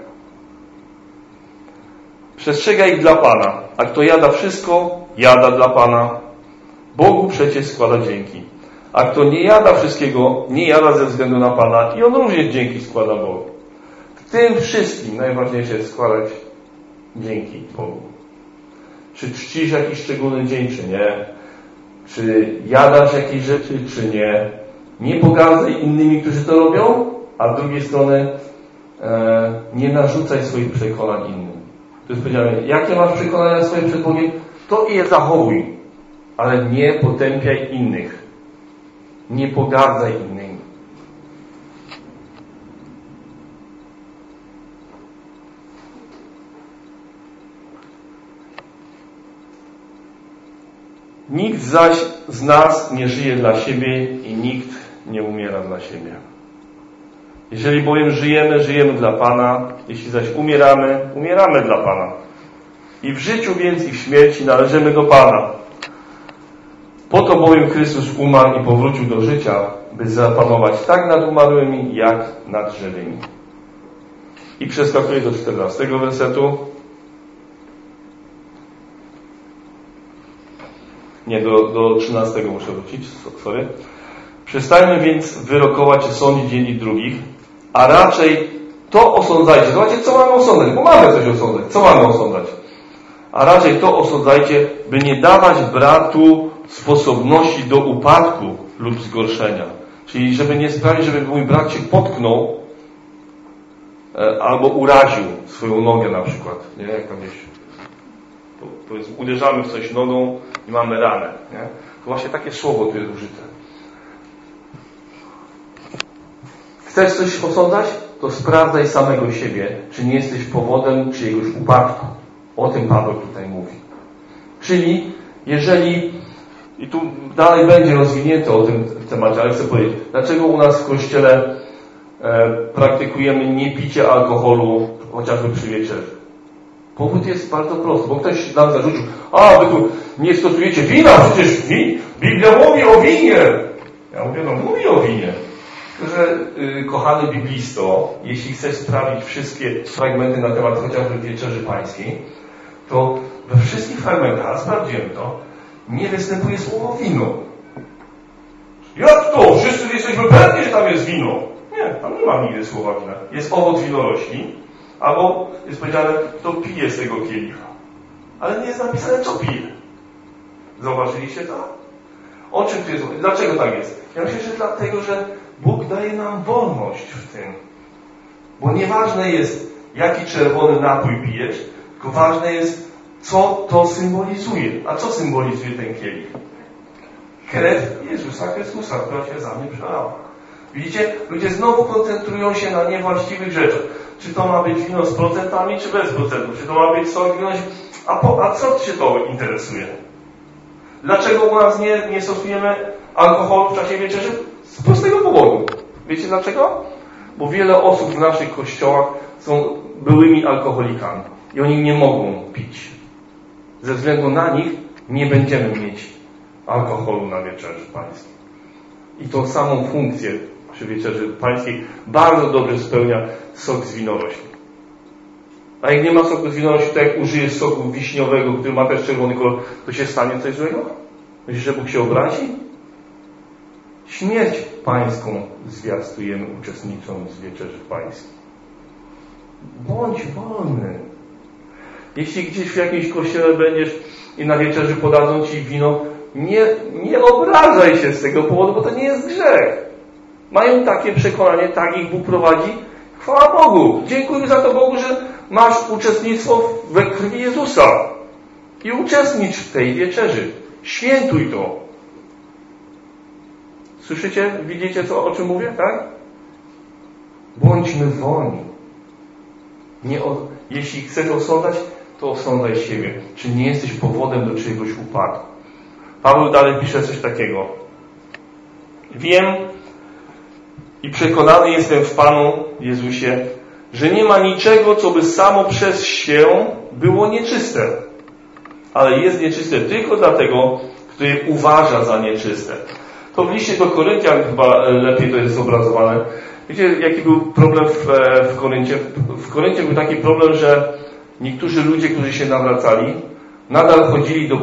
B: Przestrzega ich dla Pana. A kto jada wszystko, jada dla Pana. Bogu przecież składa dzięki. A kto nie jada wszystkiego, nie jada ze względu na Pana i on również dzięki składa Bogu. W tym wszystkim najważniejsze jest składać dzięki Bogu. Czy czcisz jakiś szczególny dzień, czy nie? Czy jadasz jakieś rzeczy, czy nie? Nie pogardzaj innymi, którzy to robią, a z drugiej strony nie narzucaj swoich przekonań innym. To jest powiedziane, jakie masz przekonania swoje przed Bogiem, to je zachowuj, ale nie potępiaj innych. Nie pogardzaj innymi. Nikt zaś z nas nie żyje dla siebie i nikt nie umiera dla siebie. Jeżeli bowiem żyjemy, żyjemy dla Pana. Jeśli zaś umieramy, umieramy dla Pana. I w życiu więc i w śmierci należymy do Pana. Po to bowiem Chrystus umarł i powrócił do życia, by zapanować tak nad umarłymi, jak nad żywymi. I przeskakuję do 14 wersetu. Nie, do 13 muszę wrócić, sorry. Przestańmy więc wyrokować czy sądzić jedni drugich, a raczej to osądzajcie. Zobaczcie, co mamy osądzać, bo mamy coś osądzać. Co mamy osądzać? A raczej to osądzajcie, by nie dawać bratu sposobności do upadku lub zgorszenia. Czyli żeby nie sprawić, żeby mój brat się potknął albo uraził swoją nogę na przykład. Nie? Jak tam gdzieś, powiedzmy, uderzamy w coś nogą i mamy ranę. Nie? To właśnie takie słowo tu jest użyte. Chcesz coś osądzać? To sprawdzaj samego siebie, czy nie jesteś powodem czyjegoś upadku. O tym Paweł tutaj mówi. Czyli jeżeli, i tu dalej będzie rozwinięte o tym temacie, ale chcę powiedzieć, dlaczego u nas w Kościele praktykujemy niepicie alkoholu chociażby przy wieczerzy. Powód jest bardzo prosty, bo ktoś nam zarzucił, wy tu nie stosujecie wina, przecież Biblia mówi o winie. Ja mówię, mówi o winie. Że kochany biblisto, jeśli chcesz sprawdzić wszystkie fragmenty na temat chociażby Wieczerzy Pańskiej, to we wszystkich fragmentach, a sprawdziłem to, nie występuje słowo wino. Jak to? Wszyscy jesteśmy pewni, że tam jest wino. Nie, tam nie ma nigdy słowa wina. Jest owoc winorośli, albo jest powiedziane, kto pije z tego kielicha. Ale nie jest napisane, co pije. Zauważyliście to? O czym tu jest? Dlaczego tak jest? Ja myślę, że dlatego, że Bóg daje nam wolność w tym. Bo nieważne jest, jaki czerwony napój pijesz, tylko ważne jest, co to symbolizuje. A co symbolizuje ten kielich? Krew Jezusa Chrystusa, która się za mnie przelała. Widzicie? Ludzie znowu koncentrują się na niewłaściwych rzeczach. Czy to ma być wino z procentami, czy bez procentów? Czy to ma być sok, wino? A co się to interesuje? Dlaczego u nas nie stosujemy alkoholu w czasie wieczerzy? Z prostego powodu. Wiecie dlaczego? Bo wiele osób w naszych kościołach są byłymi alkoholikami i oni nie mogą pić. Ze względu na nich nie będziemy mieć alkoholu na wieczerzy pańskiej. I tą samą funkcję przy wieczerzy pańskiej bardzo dobrze spełnia sok z winorośli. A jak nie ma soku z winorośli, to jak użyjesz soku wiśniowego, który ma też czerwony kolor, to się stanie coś złego? Myślisz, że Bóg się obrazi? Śmierć pańską zwiastujemy, uczestnicząc w wieczerzy pańskiej. Bądź wolny. Jeśli gdzieś w jakimś kościele będziesz i na wieczerzy podadzą ci wino, nie obrażaj się z tego powodu, bo to nie jest grzech. Mają takie przekonanie, tak ich Bóg prowadzi. Chwała Bogu. Dziękuję za to Bogu, że masz uczestnictwo we krwi Jezusa. I uczestnicz w tej wieczerzy. Świętuj to. Słyszycie? Widzicie, o czym mówię? Tak? Bądźmy wolni. Jeśli chcesz osądzać, to osądzaj siebie. Czy nie jesteś powodem do czyjegoś upadku? Paweł dalej pisze coś takiego. Wiem i przekonany jestem w Panu Jezusie, że nie ma niczego, co by samo przez się było nieczyste. Ale jest nieczyste tylko dlatego, kto je uważa za nieczyste. To w liście do Koryntian chyba lepiej to jest zobrazowane. Wiecie, jaki był problem w Koryncie? W Koryncie był taki problem, że niektórzy ludzie, którzy się nawracali, nadal chodzili do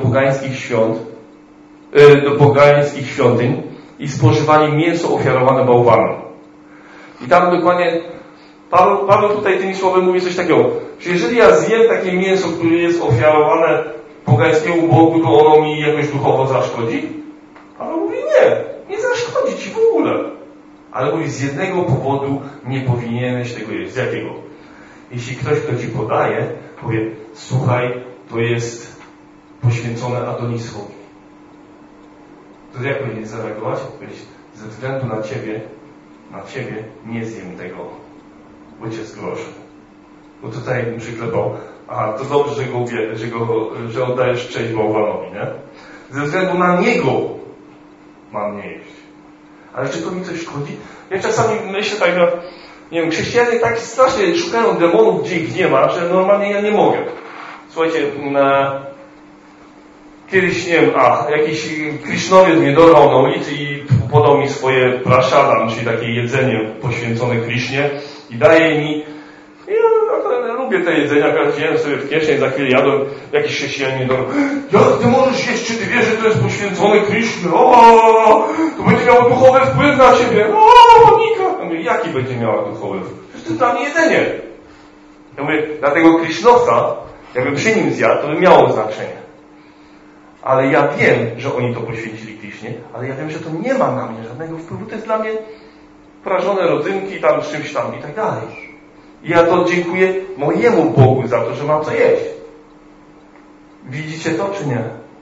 B: pogańskich świątyń i spożywali mięso ofiarowane bałwanom. I tam dokładnie Paweł tutaj tymi słowy mówi coś takiego, że jeżeli ja zjem takie mięso, które jest ofiarowane pogańskiemu Bogu, to ono mi jakoś duchowo zaszkodzi? Paweł mówi, nie zaszkodzi ci w ogóle. Ale mówi, z jednego powodu nie powinieneś tego jeść. Z jakiego? Jeśli ktoś, kto ci podaje, powie, słuchaj, to jest poświęcone Adonisowi. To jak powinien zareagować? Powiedzieć, ze względu na ciebie nie zjem tego, bo cię zgroszę. Bo tutaj mi przyklepał, to dobrze, że oddajesz cześć bałwanowi, nie? Ze względu na niego mam nie jeść. Ale czy to mi coś szkodzi? Ja czasami myślę tak, że nie wiem, chrześcijanie tak strasznie szukają demonów, gdzie ich nie ma, że normalnie ja nie mogę. Słuchajcie, kiedyś, nie wiem, jakiś Krishnowiec mnie dorwał na ulicy i podał mi swoje prashadam, czyli takie jedzenie poświęcone Krishnie i daje mi, ja lubię te jedzenia, wziąłem sobie w kieszeń, za chwilę jadłem, jakiś chrześcijanin mnie dorwał, jak ty możesz jeść, czy ty wiesz, że to jest poświęcone Krishnie? To będzie miało duchowy wpływ na ciebie. Panika. Ja mówię, jaki będzie miała duchowy wpływ? Przecież to jest dla mnie jedzenie. Ja mówię, dla tego Krishnowca, jakbym przy nim zjadł, to by miało znaczenie. ale ja wiem, że oni to poświęcili Krisznie, ale ja wiem, że to nie ma na mnie żadnego wpływu. To jest dla mnie prażone rodzynki tam z czymś tam i tak dalej. I ja to dziękuję mojemu Bogu za to, że mam co jeść. Widzicie to, czy nie?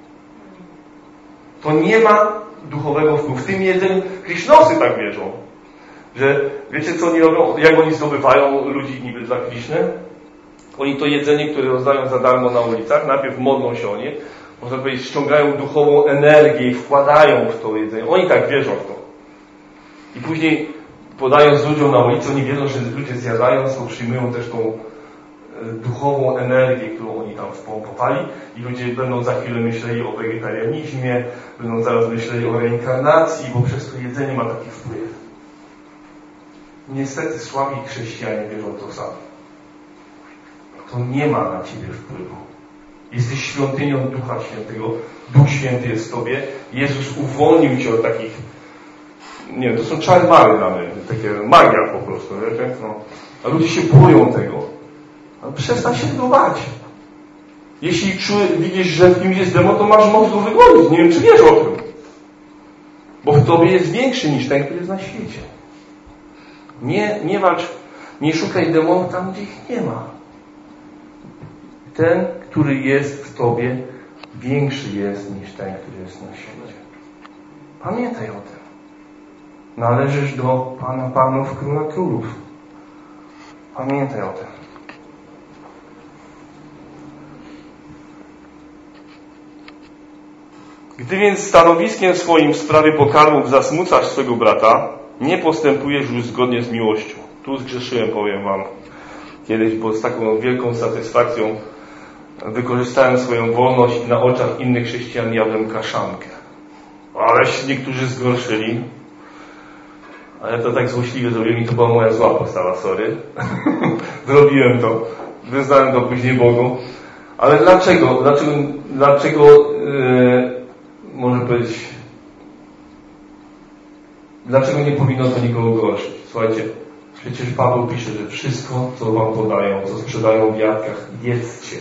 B: To nie ma duchowego wpływu. W tym jedzeniu Krisznosy tak wierzą, że wiecie, co oni robią? Jak oni zdobywają ludzi niby dla Kriszny? Oni to jedzenie, które rozdają za darmo na ulicach, najpierw modlą się o nie, można powiedzieć, ściągają duchową energię i wkładają w to jedzenie. Oni tak wierzą w to. I później podając ludziom na ulicy, oni wiedzą, że ludzie zjadając to przyjmują też tą duchową energię, którą oni tam wpompowali i ludzie będą za chwilę myśleli o wegetarianizmie, będą zaraz myśleli o reinkarnacji, bo przez to jedzenie ma taki wpływ. Niestety słabi chrześcijanie wierzą to sami. To nie ma na ciebie wpływu. Jesteś świątynią Ducha Świętego. Duch Święty jest w tobie. Jezus uwolnił cię od takich, nie wiem, to są czary-mary dla mnie, takie magia po prostu, wiecie? No. A ludzie się boją tego. Ale przestań się tego bać. Jeśli widzisz, że w kimś jest demon, to masz moc go wygonić. Nie wiem, czy wiesz o tym. Bo w tobie jest większy niż ten, który jest na świecie. Nie walcz, nie szukaj demonów tam, gdzie ich nie ma. Ten, który jest w tobie, większy jest niż ten, który jest na świecie. Pamiętaj o tym. Należysz do Pana Panów, Króla Królów. Pamiętaj o tym. Gdy więc stanowiskiem swoim w sprawie pokarmów zasmucasz swego brata, nie postępujesz już zgodnie z miłością. Tu zgrzeszyłem, powiem wam kiedyś, bo z taką wielką satysfakcją wykorzystałem swoją wolność i na oczach innych chrześcijan jadłem kaszankę. Ale się niektórzy zgorszyli. A ja to tak złośliwie zrobiłem i to była moja zła postawa, sorry. Zrobiłem to. Wyznałem to później Bogu. Ale dlaczego może powiedzieć, dlaczego nie powinno to nikogo gorszyć? Słuchajcie, przecież Paweł pisze, że wszystko, co wam podają, co sprzedają w jadkach, jedzcie.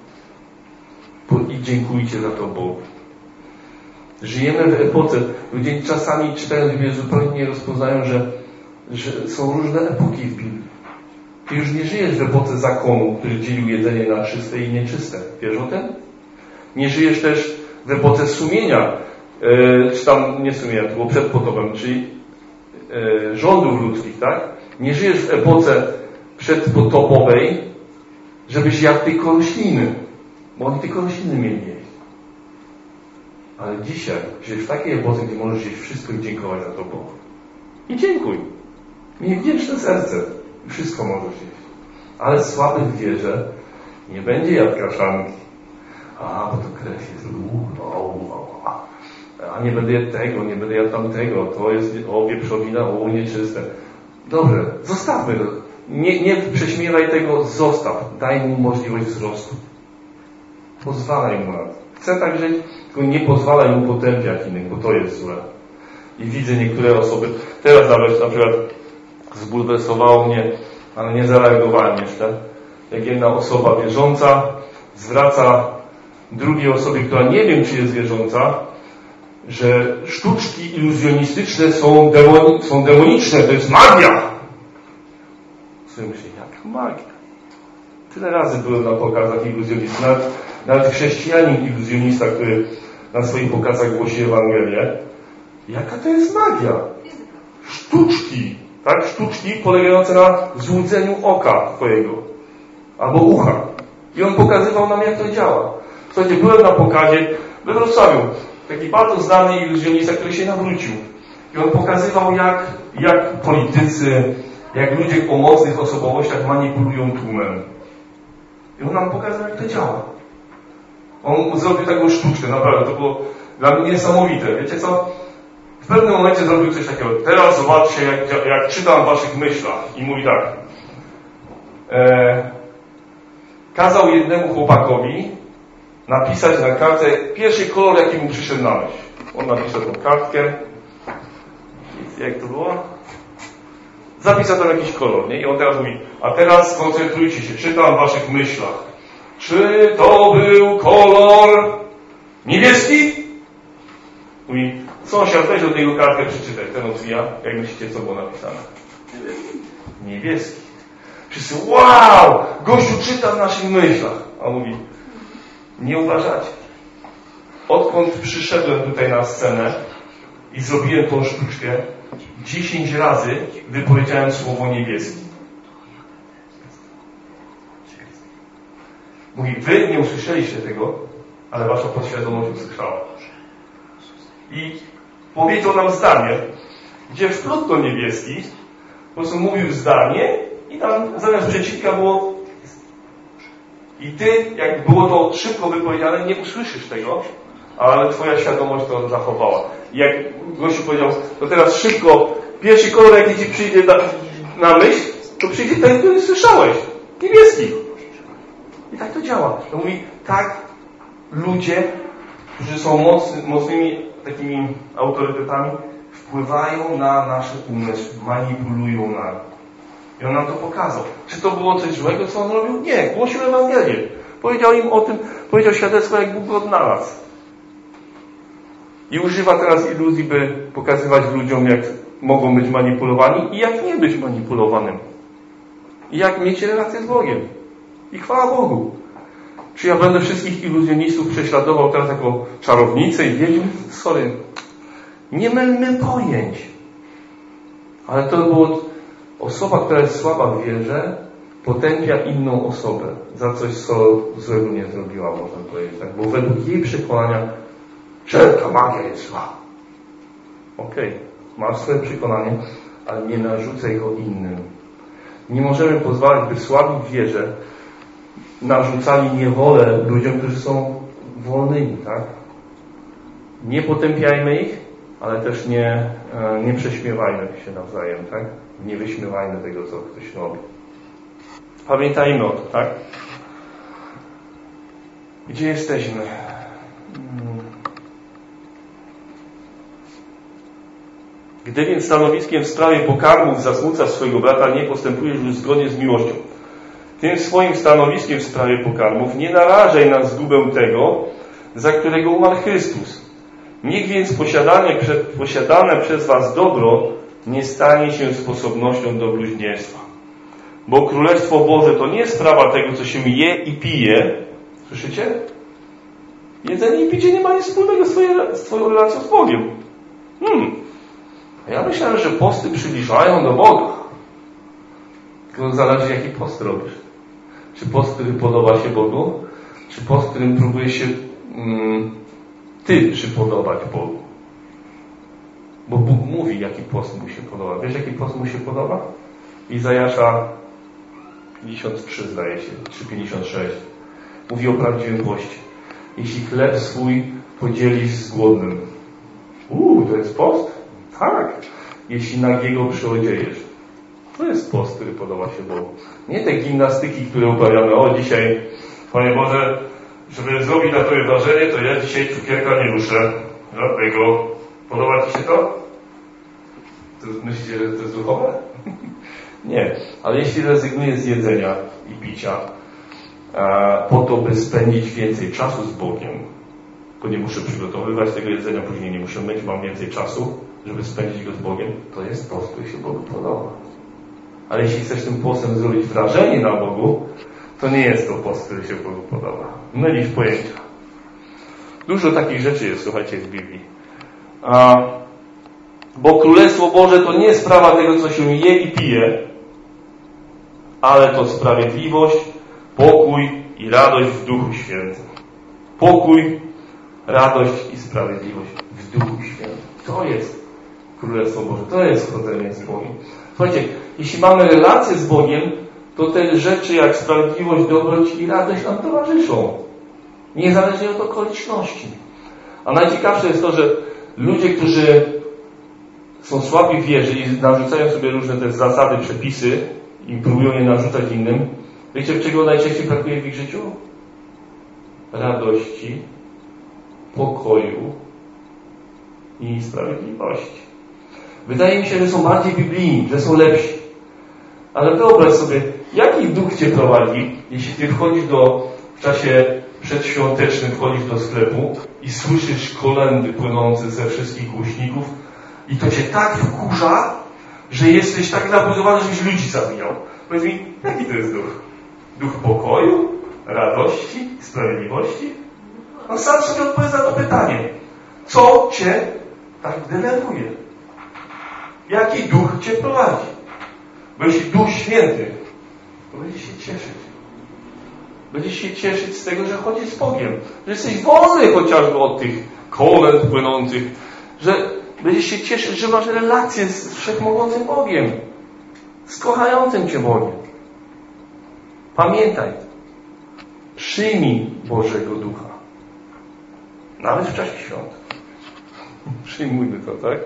B: I dziękujcie za to Bogu. Żyjemy w epoce, ludzie czasami czytając Biblię zupełnie nie rozpoznają, że są różne epoki w Biblii. Ty już nie żyjesz w epoce zakonu, który dzielił jedzenie na czyste i nieczyste. Wiesz o tym? Nie żyjesz też w epoce sumienia, czy tam nie sumienia, to było przed potopem, czyli rządów ludzkich, tak? Nie żyjesz w epoce przedpotopowej, żebyś jadł tylko rośliny, bo oni tylko rośliny mieli jeść. Ale dzisiaj żyjesz w takiej epoce, gdzie możesz jeść wszystko i dziękować za to Bogu. I dziękuj. Miej wdzięczne serce. Wszystko możesz jeść. Ale słaby w wierze nie będzie jadł kaszanki. Bo to krew jest a nie będę jadł tego, nie będę jadł tamtego. To jest wieprzowina, nieczyste. Dobrze, zostawmy to. Nie prześmiewaj tego, zostaw. Daj mu możliwość wzrostu. Pozwalaj mu na to. Chcę tak żyć, tylko nie pozwalaj mu potępiać innych, bo to jest złe. I widzę niektóre osoby, teraz nawet na przykład zbulwersowało mnie, ale nie zareagowałem jeszcze, jak jedna osoba wierząca zwraca drugiej osobie, która nie wiem, czy jest wierząca, że sztuczki iluzjonistyczne są demoniczne, to jest magia. Sobie myślę, jaka magia? Tyle razy byłem na pokazach iluzjonistów, nawet chrześcijanin iluzjonista, który na swoich pokazach głosi Ewangelię. Jaka to jest magia? Sztuczki, tak? Sztuczki polegające na złudzeniu oka twojego albo ucha. I on pokazywał nam, jak to działa. Słuchajcie, byłem na pokazie we Wrocławiu. Taki bardzo znany iluzjonista, który się nawrócił. I on pokazywał, jak politycy, jak ludzie o mocnych osobowościach manipulują tłumem. I on nam pokazał, jak to działa. On zrobił taką sztuczkę, naprawdę. To było dla mnie niesamowite. Wiecie co? W pewnym momencie zrobił coś takiego. Teraz zobaczcie, jak czytam w waszych myślach. I mówi tak. Kazał jednemu chłopakowi napisać na kartce pierwszy kolor, jaki mu przyszedł na myśl. On napisał tą kartkę. Jak to było? Zapisał tam jakiś kolor, nie? I on teraz mówi, a teraz skoncentrujcie się, czytam w waszych myślach. Czy to był kolor Niebieski? Mówi, sąsiad, weź od niego kartkę, przeczytaj. Ten odwija. Jak myślicie, co było napisane? Niebieski. Wszyscy, wow! Gościu czyta w naszych myślach. A on mówi, nie uważacie. Odkąd przyszedłem tutaj na scenę i zrobiłem tą sztuczkę, 10 razy wypowiedziałem słowo niebieski. Mówi, wy nie usłyszeliście tego, ale wasza podświadomość usłyszała. I powiedział nam zdanie, gdzie wplot do niebieski, po prostu mówił zdanie i tam zamiast przeciwnika było i ty, jak było to szybko wypowiedziane, nie usłyszysz tego, ale twoja świadomość to zachowała. I jak gościu powiedział, to teraz szybko, pierwszy kolor, jaki ci przyjdzie na myśl, to przyjdzie ten, który słyszałeś. Niebieski. I tak to działa. To mówi, tak ludzie, którzy są mocnymi takimi autorytetami, wpływają na nasz umysł, manipulują nami. I on nam to pokazał. Czy to było coś złego, co on robił? Nie. Głosił Ewangelię. Powiedział im o tym, powiedział świadectwo, jak Bóg go odnalazł. I używa teraz iluzji, by pokazywać ludziom, jak mogą być manipulowani i jak nie być manipulowanym. I jak mieć relację z Bogiem. I chwała Bogu. Czy ja będę wszystkich iluzjonistów prześladował teraz jako czarownicę i wiedźmy? Sorry. Nie mylmy pojęć. Ale to było osoba, która jest słaba w wierze, potępia inną osobę za coś, co złego nie zrobiła, można powiedzieć. Tak? Bo według jej przekonania wszelka magia jest zła. Okej, masz swoje przekonanie, ale nie narzucaj go innym. Nie możemy pozwalać, by słabi w wierze narzucali niewolę ludziom, którzy są wolnymi, tak? Nie potępiajmy ich, ale też nie prześmiewajmy się nawzajem, tak? Nie wyśmiewajmy tego, co ktoś robi. Pamiętajmy o to, tak? Gdzie jesteśmy? Gdy więc stanowiskiem w sprawie pokarmów zasmucasz swojego brata, nie postępujesz już zgodnie z miłością. Tym swoim stanowiskiem w sprawie pokarmów nie narażaj na zgubę tego, za którego umarł Chrystus. Niech więc posiadane przez was dobro nie stanie się sposobnością do bluźnierstwa. Bo Królestwo Boże to nie sprawa tego, co się je i pije. Słyszycie? Jedzenie i picie nie ma nic wspólnego z twoją relacją z Bogiem. A ja myślałem, że posty przybliżają do Boga. Tylko zależy, jaki post robisz. Czy post, który podoba się Bogu, czy post, którym próbuje się ty przypodobać Bogu. Bo Bóg mówi, jaki post mu się podoba. Wiesz, jaki post mu się podoba? Izajasza 53, zdaje się, 3:56. Mówi o prawdziwym poście. Jeśli chleb swój podzielisz z głodnym. To jest post? Tak. Jeśli nagiego przyodziejesz. To jest post, który podoba się Bogu. Nie te gimnastyki, które uprawiamy. Dzisiaj, Panie Boże, żeby zrobić na Tobie wrażenie, to ja dzisiaj cukierka nie ruszę. Dlatego. Podoba Ci się to? Myślicie, że to jest duchowe? Nie. Ale jeśli rezygnuję z jedzenia i picia po to, by spędzić więcej czasu z Bogiem, to nie muszę przygotowywać tego jedzenia, później nie muszę myć, mam więcej czasu, żeby spędzić go z Bogiem, to jest post, który się Bogu podoba. Ale jeśli chcesz tym postem zrobić wrażenie na Bogu, to nie jest to post, który się Bogu podoba. Mylisz pojęcia. Dużo takich rzeczy jest, słuchajcie, w Biblii. Bo Królestwo Boże to nie sprawa tego, co się je i pije, ale to sprawiedliwość, pokój i radość w Duchu Świętym. Pokój, radość i sprawiedliwość w Duchu Świętym. To jest Królestwo Boże. To jest chodzenie z Bogiem. Słuchajcie, jeśli mamy relację z Bogiem, to te rzeczy jak sprawiedliwość, dobroć i radość nam towarzyszą. Niezależnie od okoliczności. A najciekawsze jest to, że ludzie, którzy są słabi w wierze i narzucają sobie różne te zasady, przepisy i próbują je narzucać innym, wiecie, czego najczęściej brakuje w ich życiu? Radości, pokoju i sprawiedliwości. Wydaje mi się, że są bardziej biblijni, że są lepsi. Ale wyobraź sobie, jaki duch Cię prowadzi, jeśli Ty wchodzisz w czasie przedświątecznym wchodzisz do sklepu i słyszysz kolędy płynące ze wszystkich głośników i to cię tak wkurza, że jesteś tak nabudowany, żebyś ludzi zabijał. Powiedz mi, jaki to jest duch? Duch pokoju, radości, sprawiedliwości? On sam sobie odpowiada na pytanie. Co cię tak denerwuje? Jaki duch cię prowadzi? Bo jeśli Duch Święty, to będziesz się cieszyć. Będziesz się cieszyć z tego, że chodzisz z Bogiem. Że jesteś wolny chociażby od tych kolęd płynących. Że będziesz się cieszyć, że masz relację z Wszechmogącym Bogiem. Z kochającym Cię Bogiem. Pamiętaj. Przyjmij Bożego Ducha. Nawet w czasie świąt. Przyjmujmy to, tak?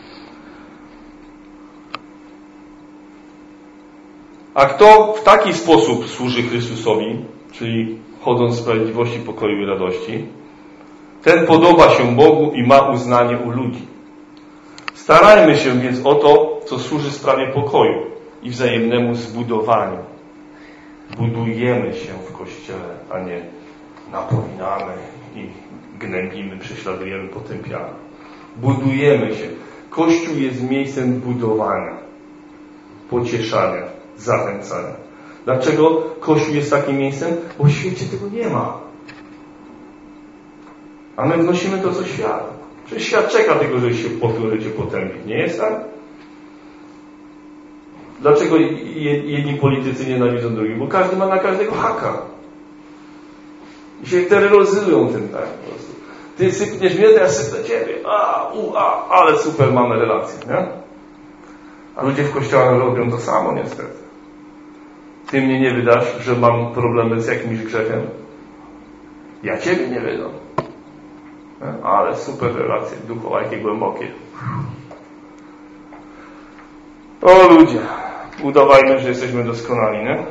B: A kto w taki sposób służy Chrystusowi, czyli chodząc w sprawiedliwości, pokoju i radości, ten podoba się Bogu i ma uznanie u ludzi. Starajmy się więc o to, co służy sprawie pokoju i wzajemnemu zbudowaniu. Budujemy się w Kościele, a nie napominamy i gnębimy, prześladujemy, potępiamy. Budujemy się. Kościół jest miejscem budowania, pocieszania, zachęcania. Dlaczego Kościół jest takim miejscem? Bo w świecie tego nie ma. A my wnosimy to, co świat. Przecież świat czeka tego, że się popił, że cię potępi. Nie jest tak? Dlaczego jedni politycy nienawidzą drugich? Bo każdy ma na każdego haka. I się terroryzują tym, tak? Po prostu. Ty sypniesz mnie, to ja sypnę ciebie. Ale super mamy relacje, nie? A ludzie w kościołach robią to samo, niestety. Ty mnie nie wydasz, że mam problemy z jakimś grzechem. Ja ciebie nie wydam. Ale super relacje, duchowe, jakie głębokie. O ludzie, udawajmy, że jesteśmy doskonali, nie?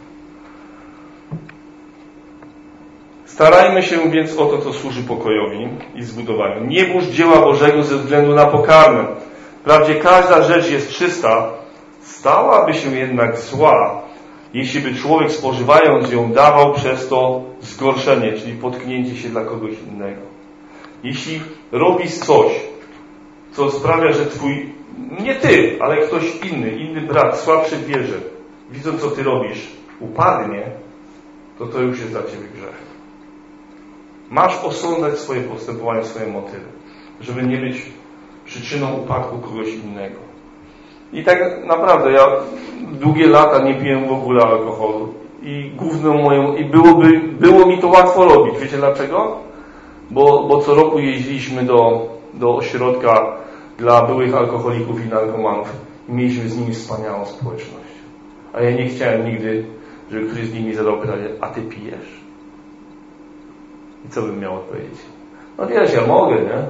B: Starajmy się więc o to, co służy pokojowi i zbudowaniu. Nie burz dzieła Bożego ze względu na pokarmę. Wprawdzie każda rzecz jest czysta, stałaby się jednak zła, jeśli by człowiek spożywając ją dawał przez to zgorszenie, czyli potknięcie się dla kogoś innego. Jeśli robisz coś, co sprawia, że twój, nie ty, ale ktoś inny brat, słabszy w wierze, widząc co ty robisz, upadnie, to już jest dla ciebie grzech. Masz osądzać swoje postępowanie, swoje motywy, żeby nie być przyczyną upadku kogoś innego. I tak naprawdę ja długie lata nie piłem w ogóle alkoholu i główną moją, i było mi to łatwo robić. Wiecie dlaczego? Bo co roku jeździliśmy do ośrodka dla byłych alkoholików i narkomanów i mieliśmy z nimi wspaniałą społeczność. A ja nie chciałem nigdy, żeby ktoś z nimi zadał pytanie, a ty pijesz? I co bym miał odpowiedzieć? No wiesz, ja mogę, nie?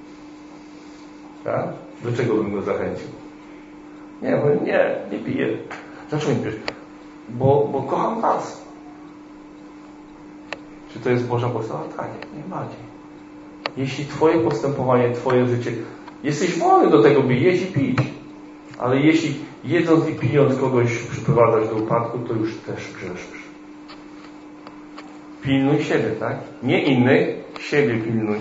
B: Tak? Do czego bym go zachęcił? Nie, bo nie piję. Dlaczego nie pijesz? Bo kocham was. Czy to jest Boża postawa? Tak, jak najbardziej. Jeśli twoje postępowanie, twoje życie, jesteś wolny do tego, by jeść i pić. Ale jeśli jedząc i pijąc kogoś przyprowadzasz do upadku, to już też grzeszysz. Pilnuj siebie, tak? Nie innych, siebie pilnuj.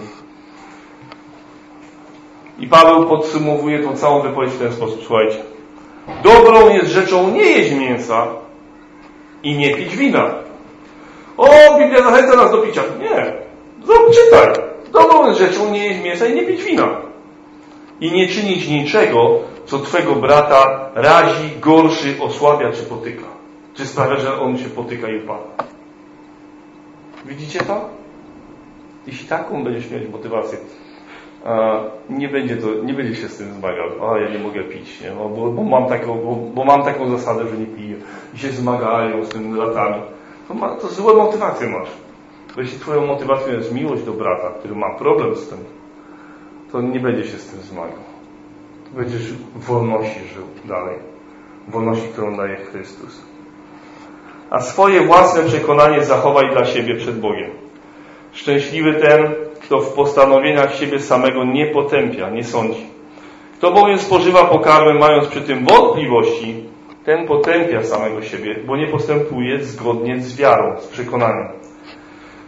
B: I Paweł podsumowuje tą całą wypowiedź w ten sposób. Słuchajcie. Dobrą jest rzeczą nie jeść mięsa i nie pić wina. O, Biblia zachęca nas do picia. Nie. Czytaj. Dobrą jest rzeczą nie jeść mięsa i nie pić wina. I nie czynić niczego, co twego brata razi, gorszy, osłabia czy potyka. Czy sprawia, że on się potyka i upada. Widzicie to? Jeśli taką będziesz mieć motywację, nie będzie się z tym zmagał. A ja nie mogę pić, nie? Bo mam taką zasadę, że nie piję. I się zmagają z tym latami. To złe motywacje masz. Bo jeśli twoją motywacją jest miłość do brata, który ma problem z tym, to nie będzie się z tym zmagał. Będziesz w wolności żył dalej. W wolności, którą daje Chrystus. A swoje własne przekonanie zachowaj dla siebie przed Bogiem. Szczęśliwy ten, kto w postanowieniach siebie samego nie potępia, nie sądzi. Kto bowiem spożywa pokarmę, mając przy tym wątpliwości, ten potępia samego siebie, bo nie postępuje zgodnie z wiarą, z przekonaniem.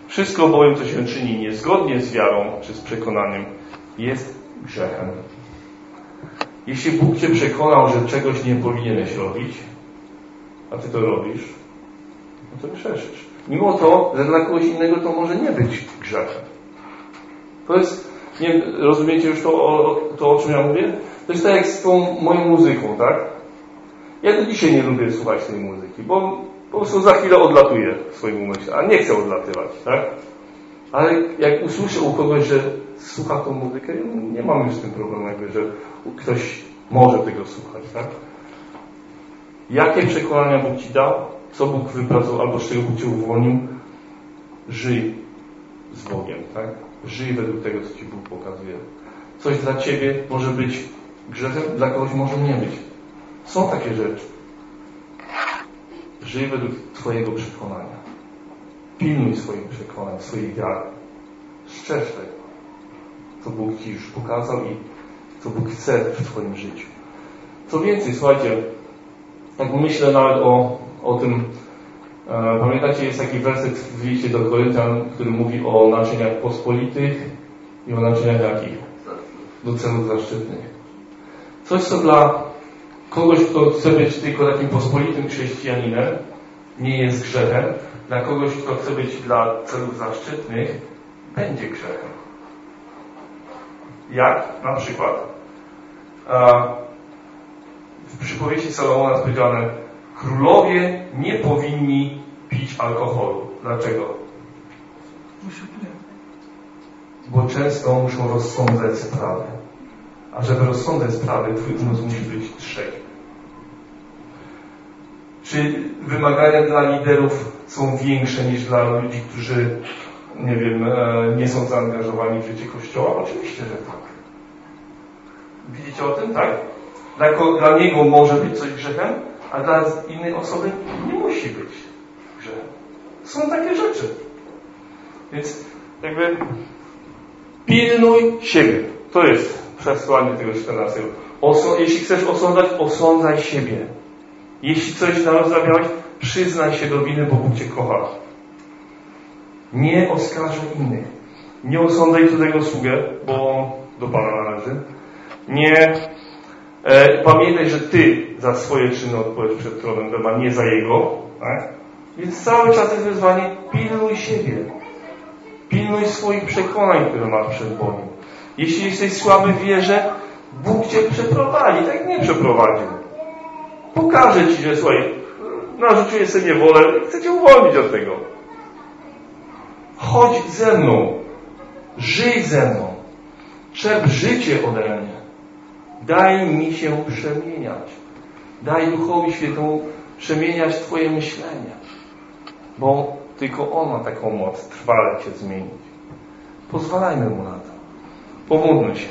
B: Wszystko bowiem, co się czyni niezgodnie z wiarą czy z przekonaniem, jest grzechem. Jeśli Bóg cię przekonał, że czegoś nie powinieneś robić, a ty to robisz, no to grzeszysz. Mimo to, że dla kogoś innego to może nie być grzechem. To jest, nie wiem, rozumiecie już to, o czym ja mówię? To jest tak jak z tą moją muzyką, tak? Ja do dzisiaj nie lubię słuchać tej muzyki, bo po prostu za chwilę odlatuję w swoim umyśle, a nie chcę odlatywać, tak? Ale jak usłyszę u kogoś, że słucha tą muzykę, nie mam już z tym problemu, jakby, że ktoś może tego słuchać, tak? Jakie przekonania Bóg ci dał, co Bóg wypracował, albo z czego Bóg cię uwolnił, żyj z Bogiem, tak? Żyj według tego, co ci Bóg pokazuje. Coś dla ciebie może być grzechem, dla kogoś może nie być. Są takie rzeczy. Żyj według twojego przekonania. Pilnuj swoich przekonań, swojej wiary. Strzeż tego, co Bóg ci już pokazał i co Bóg chce w twoim życiu. Co więcej, słuchajcie, jak myślę nawet o tym, pamiętacie, jest taki werset w liście do Koryntian, który mówi o naczyniach pospolitych i o naczyniach jakich? Do celów zaszczytnych. Coś, co dla kogoś, kto chce być tylko takim pospolitym chrześcijaninem, nie jest grzechem. Dla kogoś, kto chce być dla celów zaszczytnych, będzie grzechem. Jak? Na przykład w przypowieści Salomona jest powiedziane: królowie nie powinni pić alkoholu. Dlaczego? Bo często muszą rozsądzać sprawy. A żeby rozsądzać sprawy, twój umysł musi być trzeźwy. Czy wymagania dla liderów są większe niż dla ludzi, którzy, nie wiem, nie są zaangażowani w życie Kościoła? Oczywiście, że tak. Widzicie o tym? Tak. Dla niego może być coś grzechem, a dla innej osoby nie musi być grzechem. Są takie rzeczy. Więc jakby pilnuj siebie. To jest przesłanie tego 14. Jeśli chcesz osądzać, osądzaj siebie. Jeśli coś narozrabiałeś, przyznaj się do winy, bo Bóg cię kocha. Nie oskarżaj innych. Nie osądzaj cudzego sługę, bo do Pana należy. Pamiętaj, że ty za swoje czyny odpowiesz przed tronem, a nie za jego. Tak? Więc cały czas jest wyzwanie: pilnuj siebie. Pilnuj swoich przekonań, które masz przed Bogiem. Jeśli jesteś słaby w wierze, Bóg cię przeprowadzi, tak nie przeprowadził. Pokaże ci, że słuchaj, narzuciłem sobie niewolę, chcę cię uwolnić od tego. Chodź ze mną, żyj ze mną, czerp życie ode mnie. Daj mi się przemieniać. Daj Duchowi Świętemu przemieniać twoje myślenie. Bo tylko On ma taką moc trwale cię zmienić. Pozwalajmy Mu na to. Pomódlmy się.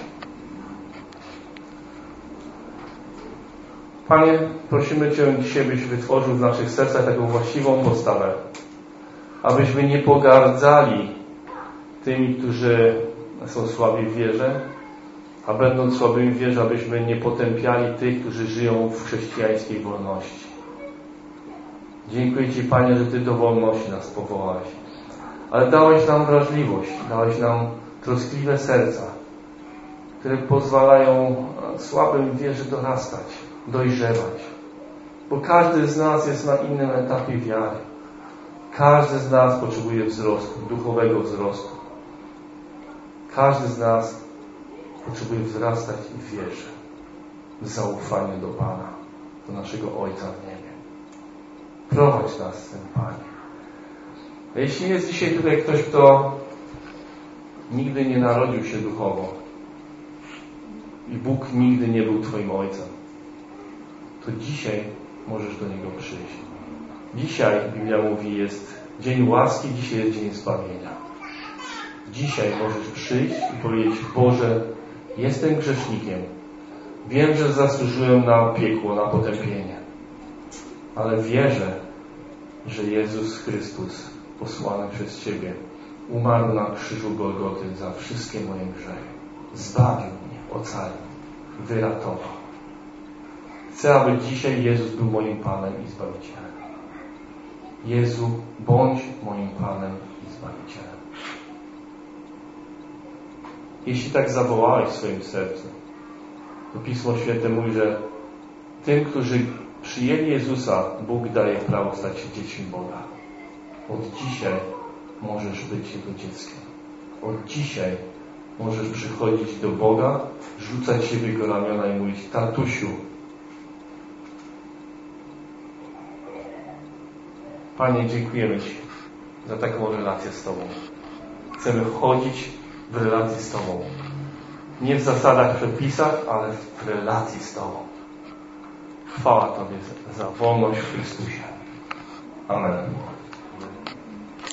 B: Panie, prosimy Cię dzisiaj, byś wytworzył w naszych sercach taką właściwą postawę, abyśmy nie pogardzali tymi, którzy są słabi w wierze, a będąc słabymi w wierze, abyśmy nie potępiali tych, którzy żyją w chrześcijańskiej wolności. Dziękuję Ci, Panie, że Ty do wolności nas powołałeś. Ale dałeś nam wrażliwość, dałeś nam troskliwe serca, które pozwalają słabym w wierze dorastać, dojrzewać. Bo każdy z nas jest na innym etapie wiary. Każdy z nas potrzebuje wzrostu, duchowego wzrostu. Każdy z nas potrzebuje wzrastać w wierze, w zaufaniu do Pana, do naszego Ojca w niebie. Prowadź nas z tym, Panie. A jeśli jest dzisiaj tutaj ktoś, kto nigdy nie narodził się duchowo i Bóg nigdy nie był Twoim Ojcem, to dzisiaj możesz do Niego przyjść. Dzisiaj, Biblia mówi, jest dzień łaski, dzisiaj jest dzień zbawienia. Dzisiaj możesz przyjść i powiedzieć: Boże, jestem grzesznikiem. Wiem, że zasłużyłem na piekło, na potępienie. Ale wierzę, że Jezus Chrystus, posłany przez Ciebie, umarł na krzyżu Golgoty za wszystkie moje grzechy. Zbawił mnie, ocalił, wyratował. Chcę, aby dzisiaj Jezus był moim Panem i Zbawicielem.
A: Jezu, bądź moim Panem i Zbawicielem. Jeśli tak zawołałeś w swoim sercu, to Pismo Święte mówi, że tym, którzy przyjęli Jezusa, Bóg daje prawo stać się dziećmi Boga. Od dzisiaj możesz być Jego dzieckiem. Od dzisiaj możesz przychodzić do Boga, rzucać się w Jego ramiona i mówić: tatusiu, Panie, dziękujemy Ci za taką relację z Tobą. Chcemy chodzić w relacji z Tobą. Nie w zasadach, przepisach, ale w relacji z Tobą. Chwała Tobie za wolność w Chrystusie. Amen.